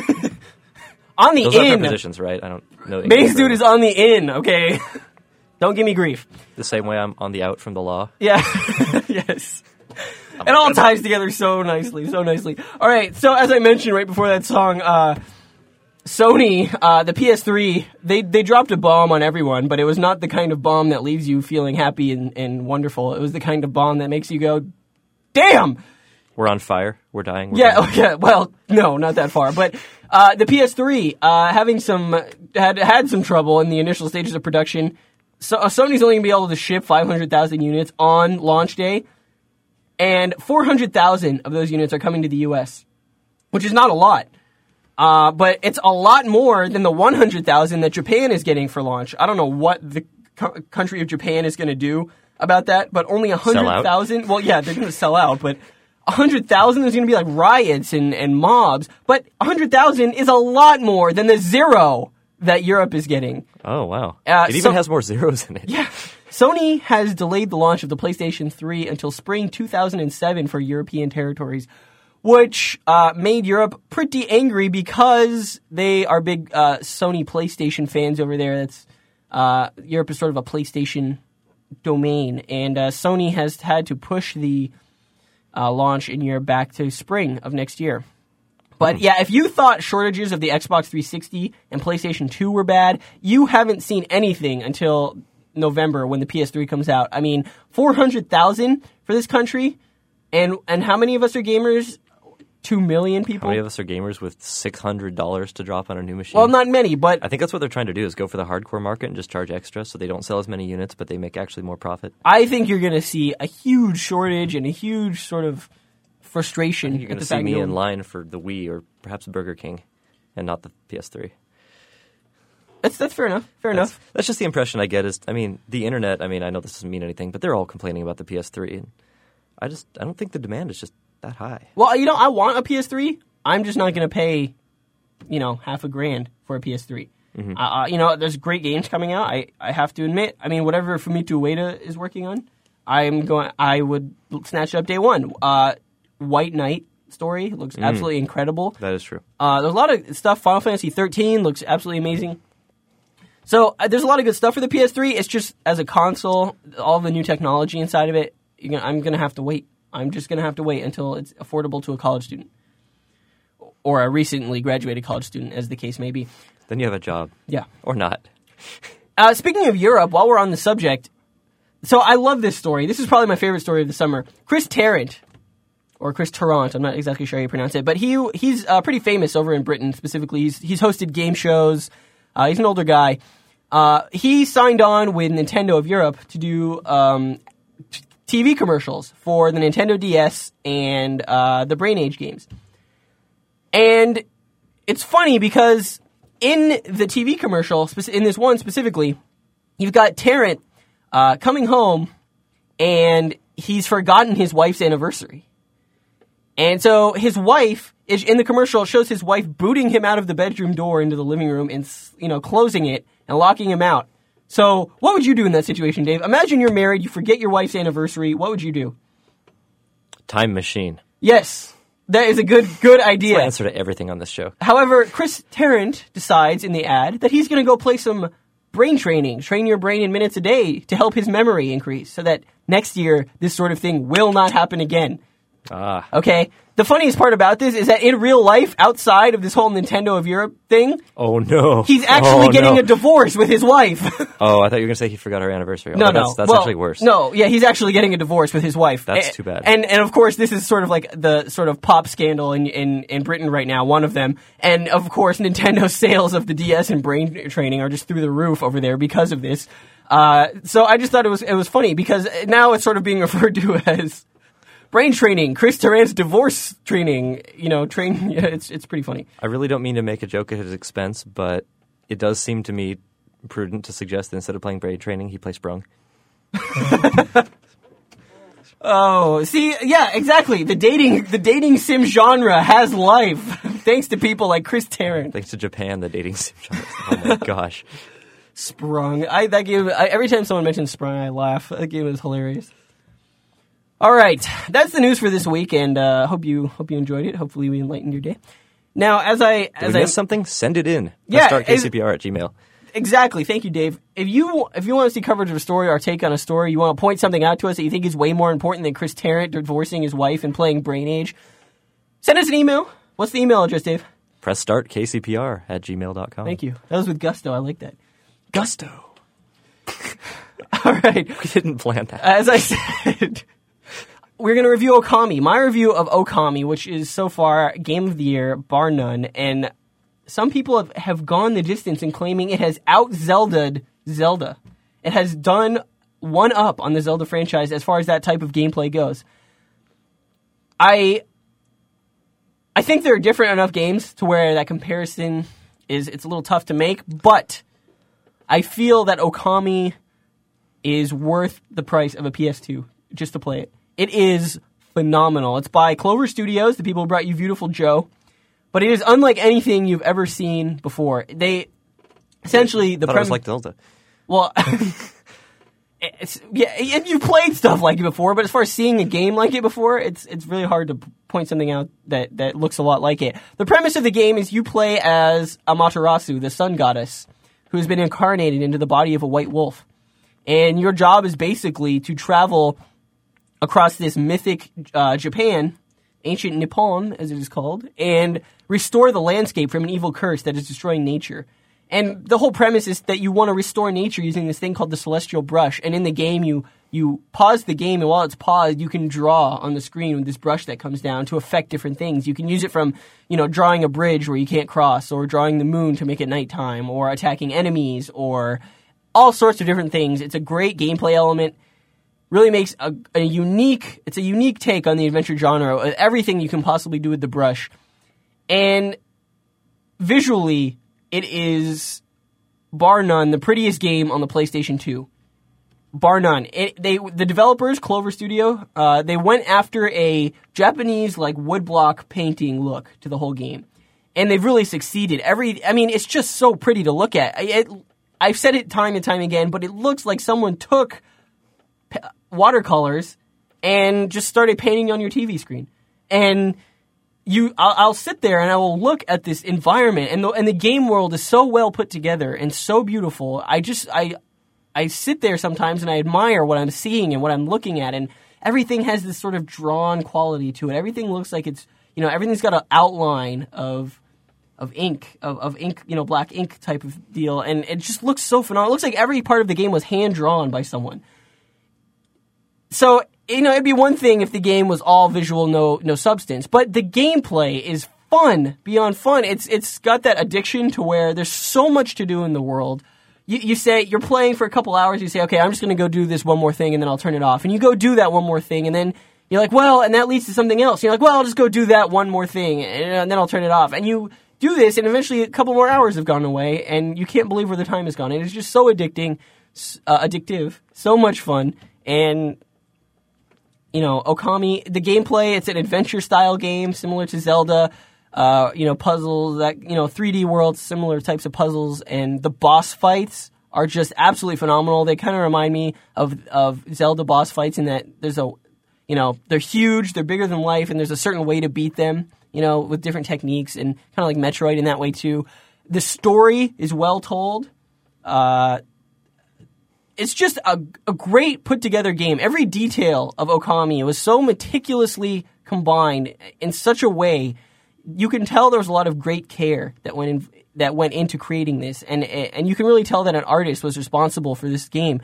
A: On the
B: Those
A: in.
B: are prepositions, right? I don't know.
A: Maze Dude is on the in, okay? Don't give me grief.
B: The same way I'm on the out from the law.
A: Yeah. Yes. It all ties together so nicely, so nicely. All right, so as I mentioned right before that song, Sony, the PS3, they dropped a bomb on everyone, but it was not the kind of bomb that leaves you feeling happy and wonderful. It was the kind of bomb that makes you go, damn!
B: We're on fire. We're dying.
A: Yeah, well, no, not that far. But the PS3, had some trouble in the initial stages of production. So Sony's only going to be able to ship 500,000 units on launch day. And 400,000 of those units are coming to the U.S., which is not a lot. But it's a lot more than the 100,000 that Japan is getting for launch. I don't know what the country of Japan is going to do about that, but only 100,000. Well, yeah, they're going to sell out, but 100,000 is going to be like riots and mobs. But 100,000 is a lot more than the 0 that Europe is getting.
B: Oh, wow. It even has more zeros in it.
A: Yeah. Sony has delayed the launch of the PlayStation 3 until spring 2007 for European territories, which made Europe pretty angry because they are big Sony PlayStation fans over there. That's Europe is sort of a PlayStation domain, and Sony has had to push the launch in Europe back to spring of next year. But yeah, if you thought shortages of the Xbox 360 and PlayStation 2 were bad, you haven't seen anything until November when the PS3 comes out. I mean, 400,000 for this country, and how many of us are gamers? 2 million people?
B: How many of us are gamers with $600 to drop on a new machine?
A: Well, not many, but
B: I think that's what they're trying to do, is go for the hardcore market and just charge extra so they don't sell as many units, but they make actually more profit.
A: I think you're going to see a huge shortage and a huge sort of frustration.
B: You're going to see me in line for the Wii or perhaps Burger King and not the PS3.
A: That's fair enough. Fair enough.
B: That's just the impression I get. The internet, I know this doesn't mean anything, but they're all complaining about the PS3. And I don't think the demand is just that high.
A: Well, I want a PS3. I'm just not going to pay, $5,000 for a PS3. Mm-hmm. There's great games coming out. I have to admit. Whatever Fumito Ueda is working on, I would snatch it up day one. White Knight story looks absolutely incredible.
B: That is true.
A: There's a lot of stuff. Final Fantasy 13 looks absolutely amazing. So there's a lot of good stuff for the PS3. It's just, as a console, all the new technology inside of it, I'm going to have to wait. I'm just going to have to wait until it's affordable to a college student. Or a recently graduated college student, as the case may be.
B: Then you have a job.
A: Yeah.
B: Or not.
A: Speaking of Europe, while we're on the subject, so I love this story. This is probably my favorite story of the summer. Chris Tarrant, or Chris Tarrant, I'm not exactly sure how you pronounce it, but he's pretty famous over in Britain specifically. He's hosted game shows. He's an older guy. He signed on with Nintendo of Europe to do TV commercials for the Nintendo DS and the Brain Age games. And it's funny because in the TV commercial, in this one specifically, you've got Tarrant coming home and he's forgotten his wife's anniversary. And so his wife, in the commercial, shows his wife booting him out of the bedroom door into the living room and, closing it and locking him out. So what would you do in that situation, Dave? Imagine you're married, you forget your wife's anniversary. What would you do?
B: Time machine.
A: Yes, that is a good idea.
B: That's my answer to everything on this show.
A: However, Chris Tarrant decides in the ad that he's going to go play some brain training, train your brain in minutes a day to help his memory increase so that next year this sort of thing will not happen again. Okay. The funniest part about this is that in real life, outside of this whole Nintendo of Europe thing,
B: oh no,
A: he's actually getting a divorce with his wife.
B: Oh, I thought you were going to say he forgot her anniversary.
A: No,
B: that's actually worse.
A: No, yeah, he's actually getting a divorce with his wife.
B: That's too bad.
A: And of course, this is sort of like the sort of pop scandal in Britain right now, one of them. And of course, Nintendo's sales of the DS and brain training are just through the roof over there because of this. So I just thought it was funny because now it's sort of being referred to as brain training, Chris Tarrant's divorce training, it's pretty funny.
B: I really don't mean to make a joke at his expense, but it does seem to me prudent to suggest that instead of playing brain training, he plays Sprung.
A: Oh, see, yeah, exactly. The dating sim genre has life, thanks to people like Chris Tarrant.
B: Thanks to Japan, the dating sim genre. Oh my gosh.
A: Sprung. Every time someone mentions Sprung, I laugh. That game is hilarious. All right, that's the news for this week, and hope you enjoyed it. Hopefully, we enlightened your day. Now, as I
B: missed something, send it in.
A: Yeah,
B: KCPR@gmail.
A: Exactly. Thank you, Dave. If you want to see coverage of a story or take on a story, you want to point something out to us that you think is way more important than Chris Tarrant divorcing his wife and playing Brain Age, send us an email. What's the email address, Dave?
B: pressstartkcpr@gmail.com.
A: Thank you. That was with gusto. I like that. Gusto. All right.
B: We didn't plan that.
A: As I said, we're going to review Okami. My review of Okami, which is so far Game of the Year, bar none, and some people have gone the distance in claiming it has out-Zelda'd Zelda. It has done one up on the Zelda franchise as far as that type of gameplay goes. I I think there are different enough games to where that comparison it's a little tough to make, but I feel that Okami is worth the price of a PS2 just to play it. It is phenomenal. It's by Clover Studios, the people who brought you Beautiful Joe, but it is unlike anything you've ever seen before. They essentially
B: I thought it was like Zelda.
A: Well, and you've played stuff like it before, but as far as seeing a game like it before, it's really hard to point something out that looks a lot like it. The premise of the game is you play as Amaterasu, the sun goddess, who has been incarnated into the body of a white wolf. And your job is basically to travel across this mythic Japan, ancient Nippon, as it is called, and restore the landscape from an evil curse that is destroying nature. And the whole premise is that you want to restore nature using this thing called the Celestial Brush. And in the game, you pause the game, and while it's paused, you can draw on the screen with this brush that comes down to affect different things. You can use it from, drawing a bridge where you can't cross, or drawing the moon to make it nighttime, or attacking enemies, or all sorts of different things. It's a great gameplay element. Really makes a unique take on the adventure genre. Everything you can possibly do with the brush. And visually, it is, bar none, the prettiest game on the PlayStation 2. Bar none. The developers, Clover Studio, they went after a Japanese woodblock painting look to the whole game, and they've really succeeded. It's just so pretty to look at. I've said it time and time again, but it looks like someone took watercolors and just started painting on your TV screen, and I'll sit there and I will look at this environment, and the game world is so well put together and so beautiful. I sit there sometimes and I admire what I'm seeing and what I'm looking at, and everything has this sort of drawn quality to it. Everything looks like it's, everything's got an outline of ink, of ink, black ink type of deal, and it just looks so phenomenal. It looks like every part of the game was hand drawn by someone. So, it'd be one thing if the game was all visual, no substance, but the gameplay is fun beyond fun. It's got that addiction to where there's so much to do in the world. You say, you're playing for a couple hours, you say, okay, I'm just going to go do this one more thing and then I'll turn it off. And you go do that one more thing, and then you're like, well, and that leads to something else. You're like, well, I'll just go do that one more thing and then I'll turn it off. And you do this, and eventually a couple more hours have gone away, and you can't believe where the time has gone. It is just so addictive, so much fun. And Okami, the gameplay, it's an adventure-style game, similar to Zelda, puzzles, 3D worlds, similar types of puzzles, and the boss fights are just absolutely phenomenal. They kind of remind me of Zelda boss fights in that there's they're huge, they're bigger than life, and there's a certain way to beat them, with different techniques, and kind of like Metroid in that way, too. The story is well told. It's just a great put-together game. Every detail of Okami was so meticulously combined in such a way, you can tell there was a lot of great care that went into creating this, and you can really tell that an artist was responsible for this game.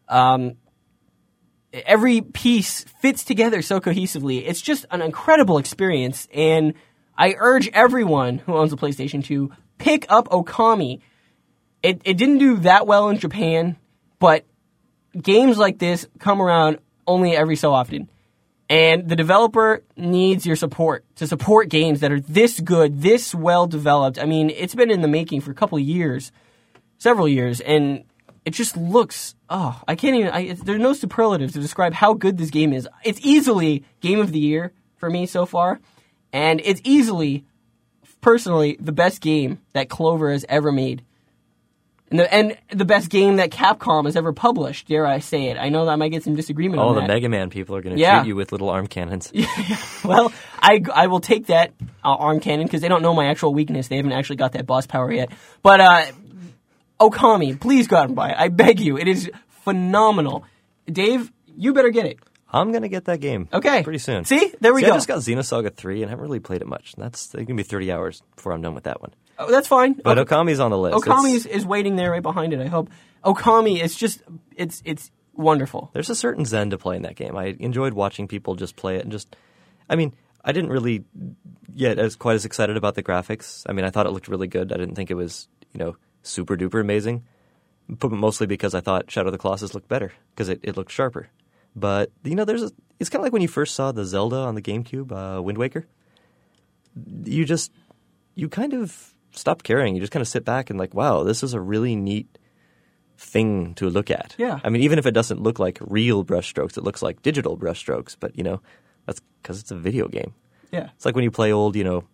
A: Every piece fits together so cohesively. It's just an incredible experience, and I urge everyone who owns a PlayStation 2, pick up Okami. It didn't do that well in Japan, but games like this come around only every so often. And the developer needs your support to support games that are this good, this well developed. It's been in the making for a couple of years, several years, and it just looks, I can't even, there's no superlatives to describe how good this game is. It's easily Game of the Year for me so far, and it's easily, personally, the best game that Clover has ever made. And the best game that Capcom has ever published, dare I say it. I know that I might get some disagreement on that.
B: Oh, the Mega Man people are going to shoot you with little arm cannons.
A: Well, I will take that arm cannon, because they don't know my actual weakness. They haven't actually got that boss power yet. But Okami, please go out and buy it. I beg you. It is phenomenal. Dave, you better get it.
B: I'm going to get that game pretty soon.
A: See? There we go.
B: I just got Xenosaga 3 and haven't really played it much. It's going to be 30 hours before I'm done with that one.
A: Oh, that's fine.
B: But Okami's on the list.
A: Okami is waiting there right behind it, I hope. Okami is just, it's wonderful.
B: There's a certain zen to play in that game. I enjoyed watching people just play it and I didn't really get quite as excited about the graphics. I thought it looked really good. I didn't think it was, super duper amazing. But mostly because I thought Shadow of the Colossus looked better, because it looked sharper. But, it's kind of like when you first saw the Zelda on the GameCube, Wind Waker. you kind of stop caring. You just kind of sit back and like, wow, this is a really neat thing to look at.
A: Yeah.
B: I mean, even if it doesn't look like real brushstrokes, it looks like digital brushstrokes. But, that's because it's a video game.
A: Yeah.
B: It's like when you play old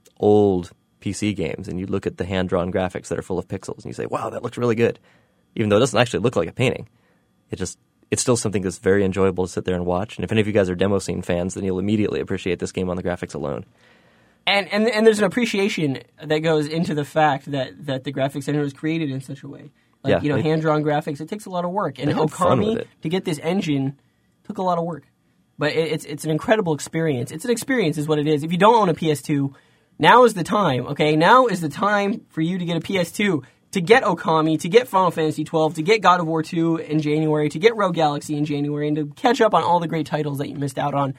B: PC games and you look at the hand-drawn graphics that are full of pixels and you say, wow, that looks really good. Even though it doesn't actually look like a painting. It's still something that's very enjoyable to sit there and watch. And if any of you guys are demo scene fans, then you'll immediately appreciate this game on the graphics alone.
A: And there's an appreciation that goes into the fact that the graphics engine was created in such a way. Like, hand-drawn graphics, it takes a lot of work. And Okami, to get this engine, took a lot of work. But it's an incredible experience. It's an experience is what it is. If you don't own a PS2, now is the time, okay? Now is the time for you to get a PS2, to get Okami, to get Final Fantasy XII, to get God of War 2 in January, to get Rogue Galaxy in January, and to catch up on all the great titles that you missed out on.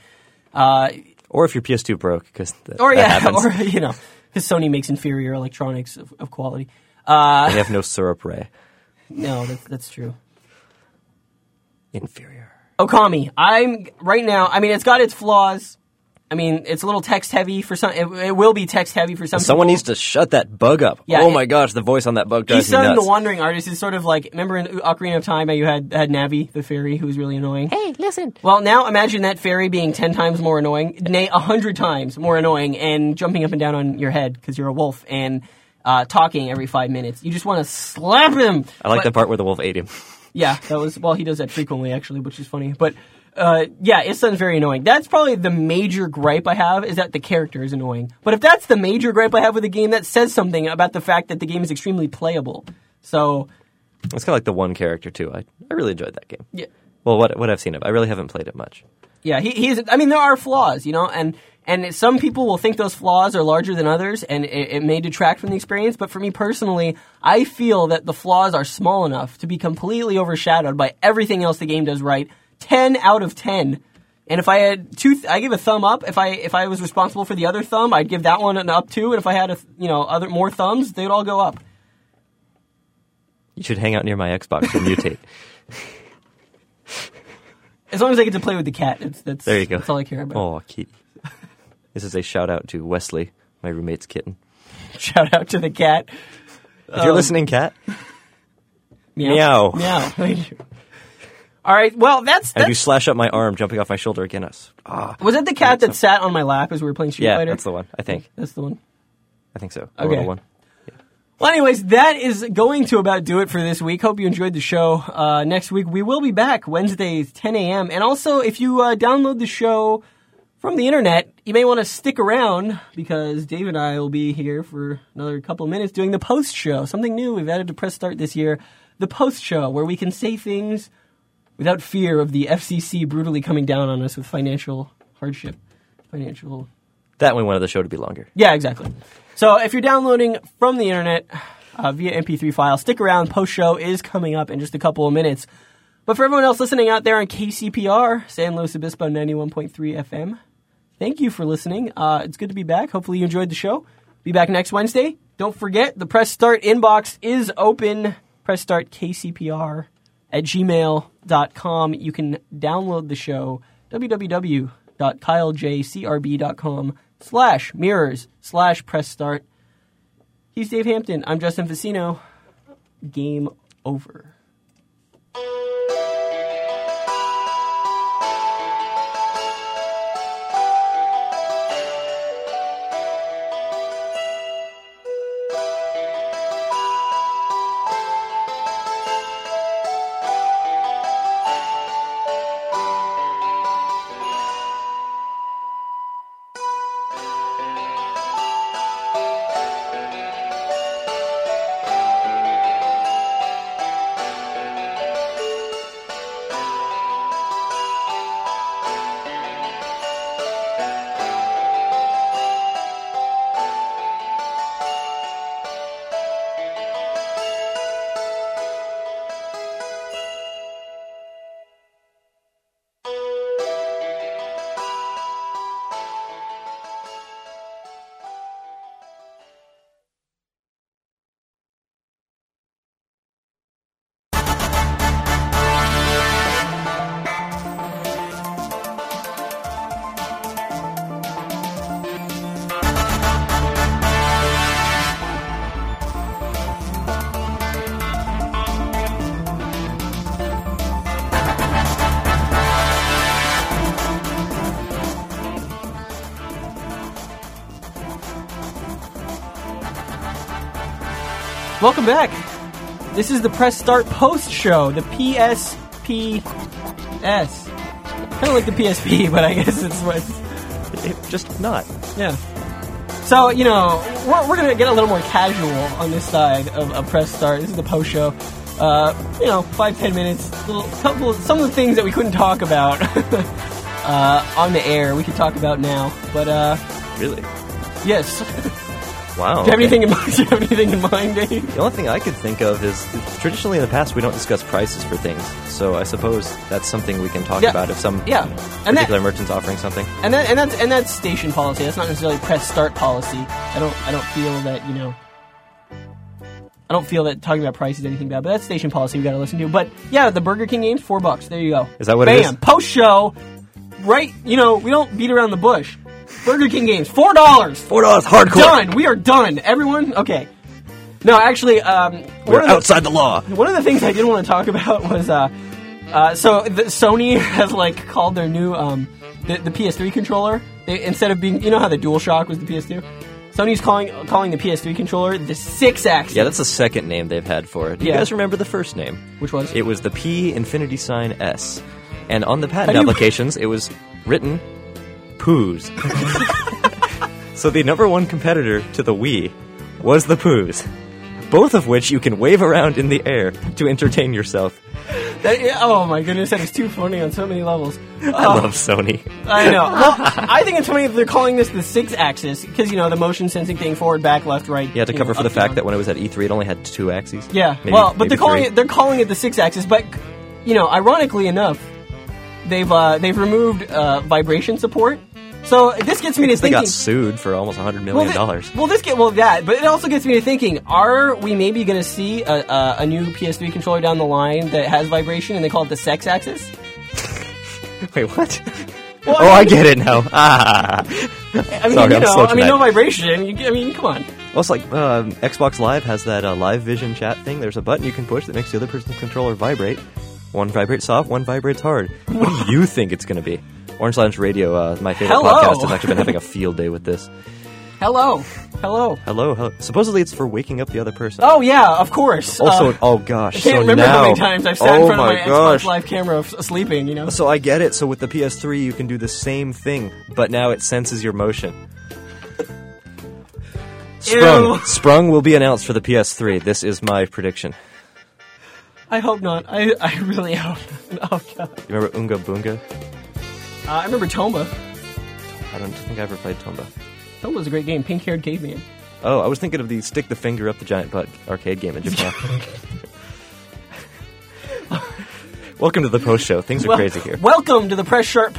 B: Or if your PS2 broke, because that happens.
A: Or, because Sony makes inferior electronics of quality.
B: They have no syrup, Ray.
A: No, that's true.
B: Inferior.
A: Okami. It's got its flaws. I mean, it's a little text heavy for some. It will be text heavy for some.
B: Someone
A: people.
B: needs to shut that bug up.
A: Yeah,
B: oh my gosh, the voice on that bug drives me
A: Isan,
B: nuts.
A: the Wandering Artist, is sort of like, remember in Ocarina of Time, you had Navi, the fairy, who was really annoying.
C: Hey, listen.
A: Well, now imagine that fairy being 10 times more annoying, nay, 100 times more annoying, and jumping up and down on your head because you're a wolf, and talking every 5 minutes. You just want to slap him.
B: I like the part where the wolf ate him.
A: Yeah, he does that frequently, actually, which is funny. But, Isan's very annoying. That's probably the major gripe I have, is that the character is annoying. But if that's the major gripe I have with the game, that says something about the fact that the game is extremely playable. So...
B: It's kind of like the one character, too. I really enjoyed that game.
A: Yeah.
B: Well, what I've seen of it. I really haven't played it much.
A: Yeah, there are flaws, and some people will think those flaws are larger than others, and it may detract from the experience, but for me personally, I feel that the flaws are small enough to be completely overshadowed by everything else the game does right. 10 out of 10. And if I had I give a thumb up. If I was responsible for the other thumb, I'd give that one an up too, and if I had more thumbs, they'd all go up.
B: You should hang out near my Xbox and mutate.
A: As long as I get to play with the cat,
B: there you go.
A: That's all I care about.
B: Oh, kitty. This is a shout out to Wesley, my roommate's kitten.
A: Shout out to the cat.
B: If you're listening, cat.
A: Meow.
B: Meow.
A: All right. Well, that's.
B: And if you slash up my arm, jumping off my shoulder again.
A: Was it the cat that sat on my lap as we were playing Street Fighter?
B: Yeah, that's the one. I think.
A: That's the one.
B: I think so.
A: Okay.
B: Little one.
A: Well, anyways, that is going to about do it for this week. Hope you enjoyed the show. Next week, we will be back Wednesdays, 10 a.m. And also, if you download the show from the internet, you may want to stick around because Dave and I will be here for another couple of minutes doing the post show. Something new we've added to Press Start this year. The post show, where we can say things without fear of the FCC brutally coming down on us with financial hardship.
B: That we wanted the show to be longer.
A: Yeah, exactly. So if you're downloading from the internet via MP3 file, stick around. Post-show is coming up in just a couple of minutes. But for everyone else listening out there on KCPR, San Luis Obispo 91.3 FM, thank you for listening. It's good to be back. Hopefully you enjoyed the show. Be back next Wednesday. Don't forget, the Press Start inbox is open. PressStartKCPR@gmail.com. You can download the show, www.kylejcrb.com/mirrors/Press Start. He's Dave Hampton. I'm Justin Facino. Game over. Welcome back. This is the Press Start Post Show, the PSPS. Kind of like the PSP, but I guess it's what...
B: Just not.
A: Yeah. So, you know, we're going to get a little more casual on this side of Press Start. This is the post show. 5-10 minutes. Some of the things that we couldn't talk about on the air, we could talk about now. But,
B: Really?
A: yes.
B: Wow.
A: Do you have anything in mind? Dave?
B: The only thing I could think of is, traditionally in the past, we don't discuss prices for things. So I suppose that's something we can talk about if some particular merchant's offering something.
A: And that's station policy. That's not necessarily Press Start policy. I don't feel that, you know... I don't feel that talking about price is anything bad, but that's station policy we got to listen to. But yeah, the Burger King game's $4. There you go.
B: Is that what it is?
A: Bam! Post show, right? You know, we don't beat around the bush. Burger King games, $4.
B: $4, hardcore.
A: Done. We are done. Everyone, okay. No, actually,
B: we're outside the law.
A: One of the things I did want to talk about was Sony has called their new the PS3 controller. Instead of being, you know how the DualShock was the PS2. Sony's calling the PS3 controller the 6-axis.
B: Yeah, that's the second name they've had for it. Do you guys remember the first name?
A: Which was?
B: It was the P infinity sign S. And on the patent applications, it was written Poos. So the number one competitor to the Wii was the Poos. Both of which you can wave around in the air to entertain yourself.
A: Oh my goodness, that is too funny on so many levels.
B: I love Sony.
A: I know. Well, I think it's funny that they're calling this the 6-axis, because, you know, the motion sensing thing, forward, back, left, right.
B: Yeah, to cover for the fact that when it was at E3, it only had 2 axes.
A: Yeah, but they're calling it the 6-axis, but, you know, ironically enough, they've removed vibration support. So this gets me to thinking...
B: They got sued for almost $100 million.
A: But it also gets me to thinking, are we maybe going to see a new PS3 controller down the line that has vibration, and they call it the sex axis?
B: Wait, what?
A: Well,
B: I get it now.
A: No vibration. Come on.
B: Well, it's like Xbox Live has that live vision chat thing. There's a button you can push that makes the other person's controller vibrate. One vibrates soft, one vibrates hard. What do you think it's going to be? Orange Lounge Radio, my favorite podcast, has actually been having a field day with this.
A: Hello.
B: Supposedly it's for waking up the other person.
A: Oh, yeah, of course.
B: Also, oh gosh.
A: I can't remember how many times I've sat in front of my Xbox Live camera sleeping, you know?
B: So I get it. So with the PS3, you can do the same thing, but now it senses your motion. Sprung will be announced for the PS3. This is my prediction.
A: I hope not. I really hope not. Oh, God.
B: You remember Oonga Boonga?
A: I remember Tomba.
B: I don't think I ever played Tomba.
A: Tomba was a great game. Pink-haired caveman.
B: Oh, I was thinking of the stick the finger up the giant butt arcade game in Japan. Welcome to the post show. Things are crazy here.
A: Welcome to the Press Start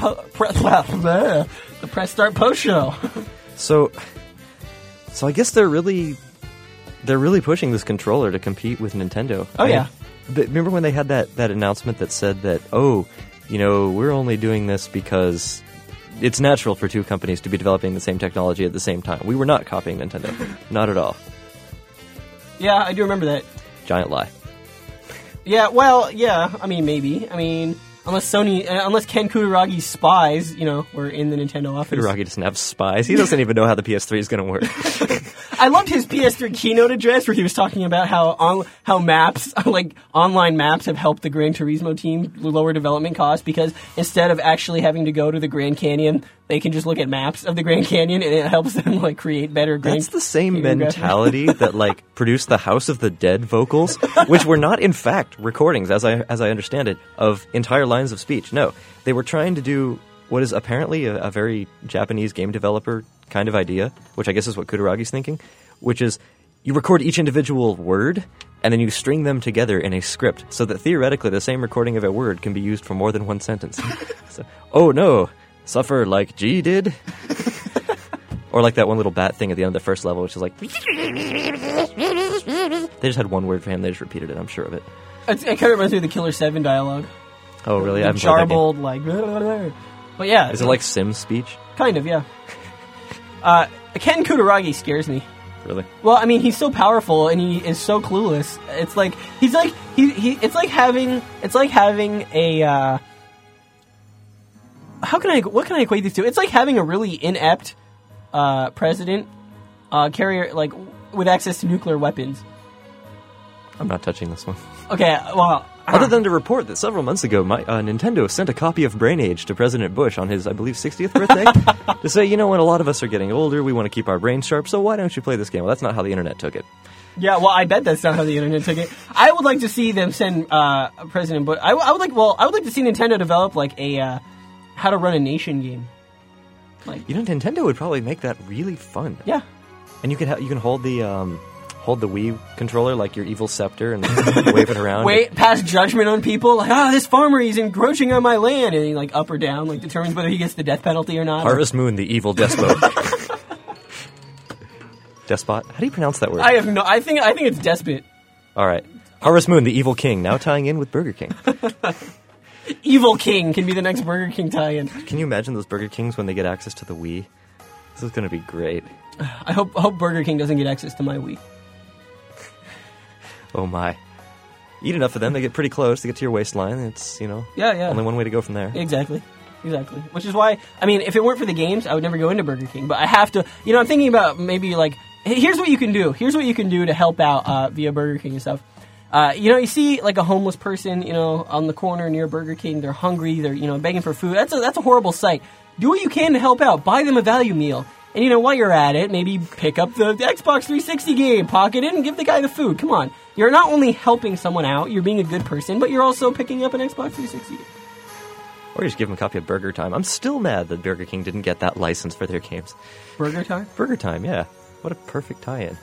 A: Post Show.
B: So I guess they're really pushing this controller to compete with Nintendo.
A: Oh, yeah.
B: Remember when they had that announcement that said that, we're only doing this because it's natural for two companies to be developing the same technology at the same time. We were not copying Nintendo. Not at all.
A: Yeah, I do remember that.
B: Giant lie.
A: Yeah, well, yeah, maybe. Unless Ken Kutaragi's spies, were in the Nintendo office.
B: Kutaragi doesn't have spies. He doesn't even know how the PS3 is going to work.
A: I loved his PS3 keynote address where he was talking about how maps, online maps, have helped the Gran Turismo team lower development costs because instead of actually having to go to the Grand Canyon, they can just look at maps of the Grand Canyon and it helps them create better.
B: That's the same mentality that produced the House of the Dead vocals, which were not in fact recordings, as I understand it, of entire lines of speech. No, they were trying to do what is apparently a very Japanese game developer kind of idea, which I guess is what Kutaragi's thinking, which is you record each individual word and then you string them together in a script so that theoretically the same recording of a word can be used for more than one sentence. So, oh no, suffer like G did? Or like that one little bat thing at the end of the first level, which is like... They just had one word for him, they just repeated it, I'm sure of it.
A: It kind of reminds me of the Killer 7 dialogue.
B: Oh, really?
A: I haven't played that game. But yeah.
B: Is it like Sim speech?
A: Kind of, yeah. Ken Kutaragi scares me.
B: Really?
A: Well, he's so powerful and he is so clueless. It's like it's like having a what can I equate this to? It's like having a really inept president carrier with access to nuclear weapons.
B: I'm not touching this one.
A: Okay, well...
B: Other than to report that several months ago, Nintendo sent a copy of Brain Age to President Bush on his, I believe, 60th birthday to say, you know what, a lot of us are getting older, we want to keep our brains sharp, so why don't you play this game? Well, that's not how the internet took it.
A: Yeah, well, I bet that's not how the internet took it. I would like to see them send President Bush... I would like to see Nintendo develop, like, a how to run a nation game. Like,
B: you know, Nintendo would probably make that really fun.
A: Yeah.
B: And you can hold the Wii controller like your evil scepter and wave it around.
A: Pass judgment on people. Like, this farmer, he's encroaching on my land. And he, like, up or down, like, determines whether he gets the death penalty or not.
B: Harvest Moon, the evil despot. Despot? How do you pronounce that word?
A: I have no... I think it's despot.
B: All right. Harvest Moon, the evil king, now tying in with Burger King.
A: Evil King can be the next Burger King tie-in.
B: Can you imagine those Burger Kings when they get access to the Wii? This is going to be great.
A: I hope Burger King doesn't get access to my Wii.
B: Oh my. Eat enough of them, they get pretty close, they get to your waistline. It's,
A: Yeah.
B: only one way to go from there.
A: Exactly. Which is why, I mean, if it weren't for the games, I would never go into Burger King. But I have to, I'm thinking about maybe like, here's what you can do. Here's what you can do to help out via Burger King and stuff. You see like a homeless person, on the corner near Burger King. They're hungry. They're, begging for food. That's a horrible sight. Do what you can to help out. Buy them a value meal. And, while you're at it, maybe pick up the Xbox 360 game, pocket it, and give the guy the food. Come on. You're not only helping someone out, you're being a good person, but you're also picking up an Xbox 360.
B: Or you just give them a copy of Burger Time. I'm still mad that Burger King didn't get that license for their games.
A: Burger Time?
B: Burger Time, yeah. What a perfect tie-in.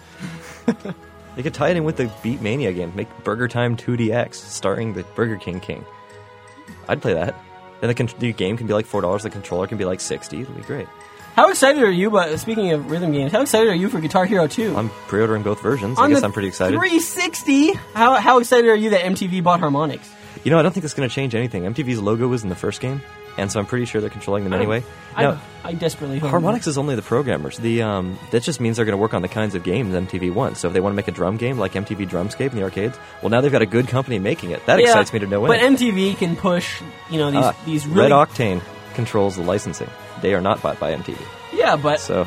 B: They could tie it in with the Beat Mania game. Make Burger Time 2DX, starring the Burger King King. I'd play that. Then the game can be like $4, the controller can be like $60. It'd be great.
A: How excited are you, but speaking of rhythm games, how excited are you for Guitar Hero 2?
B: I'm pre-ordering both versions. I guess I'm pretty excited.
A: 360? How excited are you that MTV bought Harmonix?
B: I don't think it's going to change anything. MTV's logo was in the first game, and so I'm pretty sure they're controlling them anyway.
A: Now, I desperately hope
B: Harmonix is only the programmers. That just means they're going to work on the kinds of games MTV wants. So if they want to make a drum game like MTV Drumscape in the arcades, well, now they've got a good company making it. That excites me to no end.
A: But MTV can push, these really...
B: Red Octane controls the licensing. They are not bought by MTV.
A: Yeah,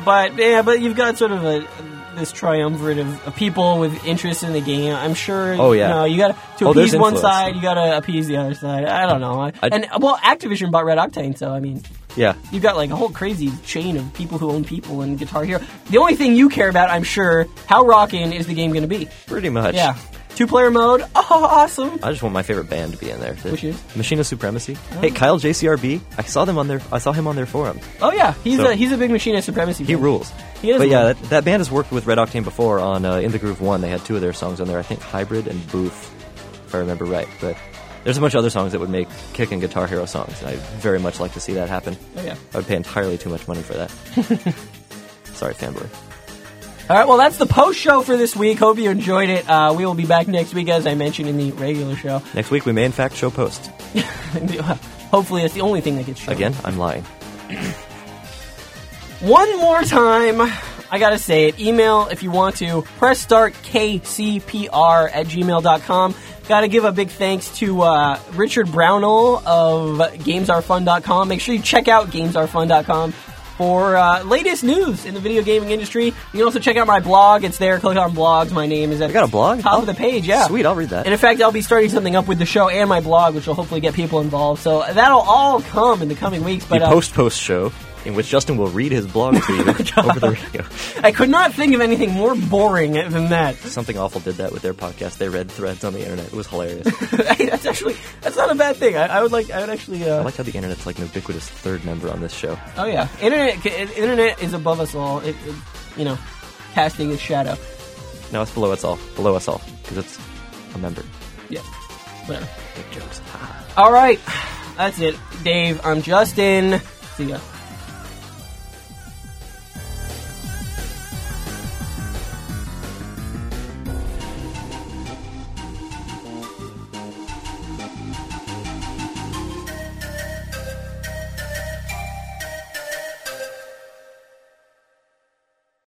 A: but you've got sort of this triumvirate of people with interest in the game. I'm sure.
B: Oh yeah.
A: You got to appease one side, you got to appease the other side. I don't know. Activision bought Red Octane, so I mean.
B: Yeah.
A: You've got like a whole crazy chain of people who own people in Guitar Hero. The only thing you care about, I'm sure, how rockin' is the game going to be?
B: Pretty much.
A: Yeah. 2-player mode. Oh, awesome.
B: I just want my favorite band to be in there.
A: Which is?
B: Machina Supremacy. Oh. Hey, Kyle JCRB. I saw him on their forum.
A: Oh yeah, he's a big Machina Supremacy fan.
B: He rules.
A: He is.
B: But yeah, that band has worked with Red Octane before on In the Groove 1. They had 2 of their songs on there. I think Hybrid and Booth, if I remember right. But there's a bunch of other songs that would make kicking Guitar Hero songs. And I'd very much like to see that happen.
A: Oh yeah.
B: I would pay entirely too much money for that. Sorry, fanboy.
A: All right, well, that's the post-show for this week. Hope you enjoyed it. We will be back next week, as I mentioned in the regular show.
B: Next week, we may, in fact, show posts.
A: Hopefully, that's the only thing that gets shown.
B: Again, I'm lying.
A: One more time, I got to say it. Email, if you want to, pressstartkcpr@gmail.com. Got to give a big thanks to Richard Brownell of GamesAreFun.com. Make sure you check out GamesAreFun.com. for latest news in the video gaming industry. You can also check out my blog. It's there. Click on blogs. My name is at
B: I got a blog?
A: Top of the page, yeah.
B: Sweet, I'll read that.
A: And in fact, I'll be starting something up with the show and my blog, which will hopefully get people involved. So that'll all come in the coming weeks. But
B: the post show, in which Justin will read his blog to you over the radio.
A: I could not think of anything more boring than that.
B: Something Awful did that with their podcast. They read threads on the internet. It was hilarious.
A: Hey, that's not a bad thing. I would actually.
B: I like how the internet's like an ubiquitous third member on this show.
A: Oh yeah, internet is above us all. It casting its shadow.
B: No, it's below us all. Below us all, because it's a member.
A: Yeah, whatever.
B: Big jokes.
A: All right, that's it. Dave, I'm Justin. See ya.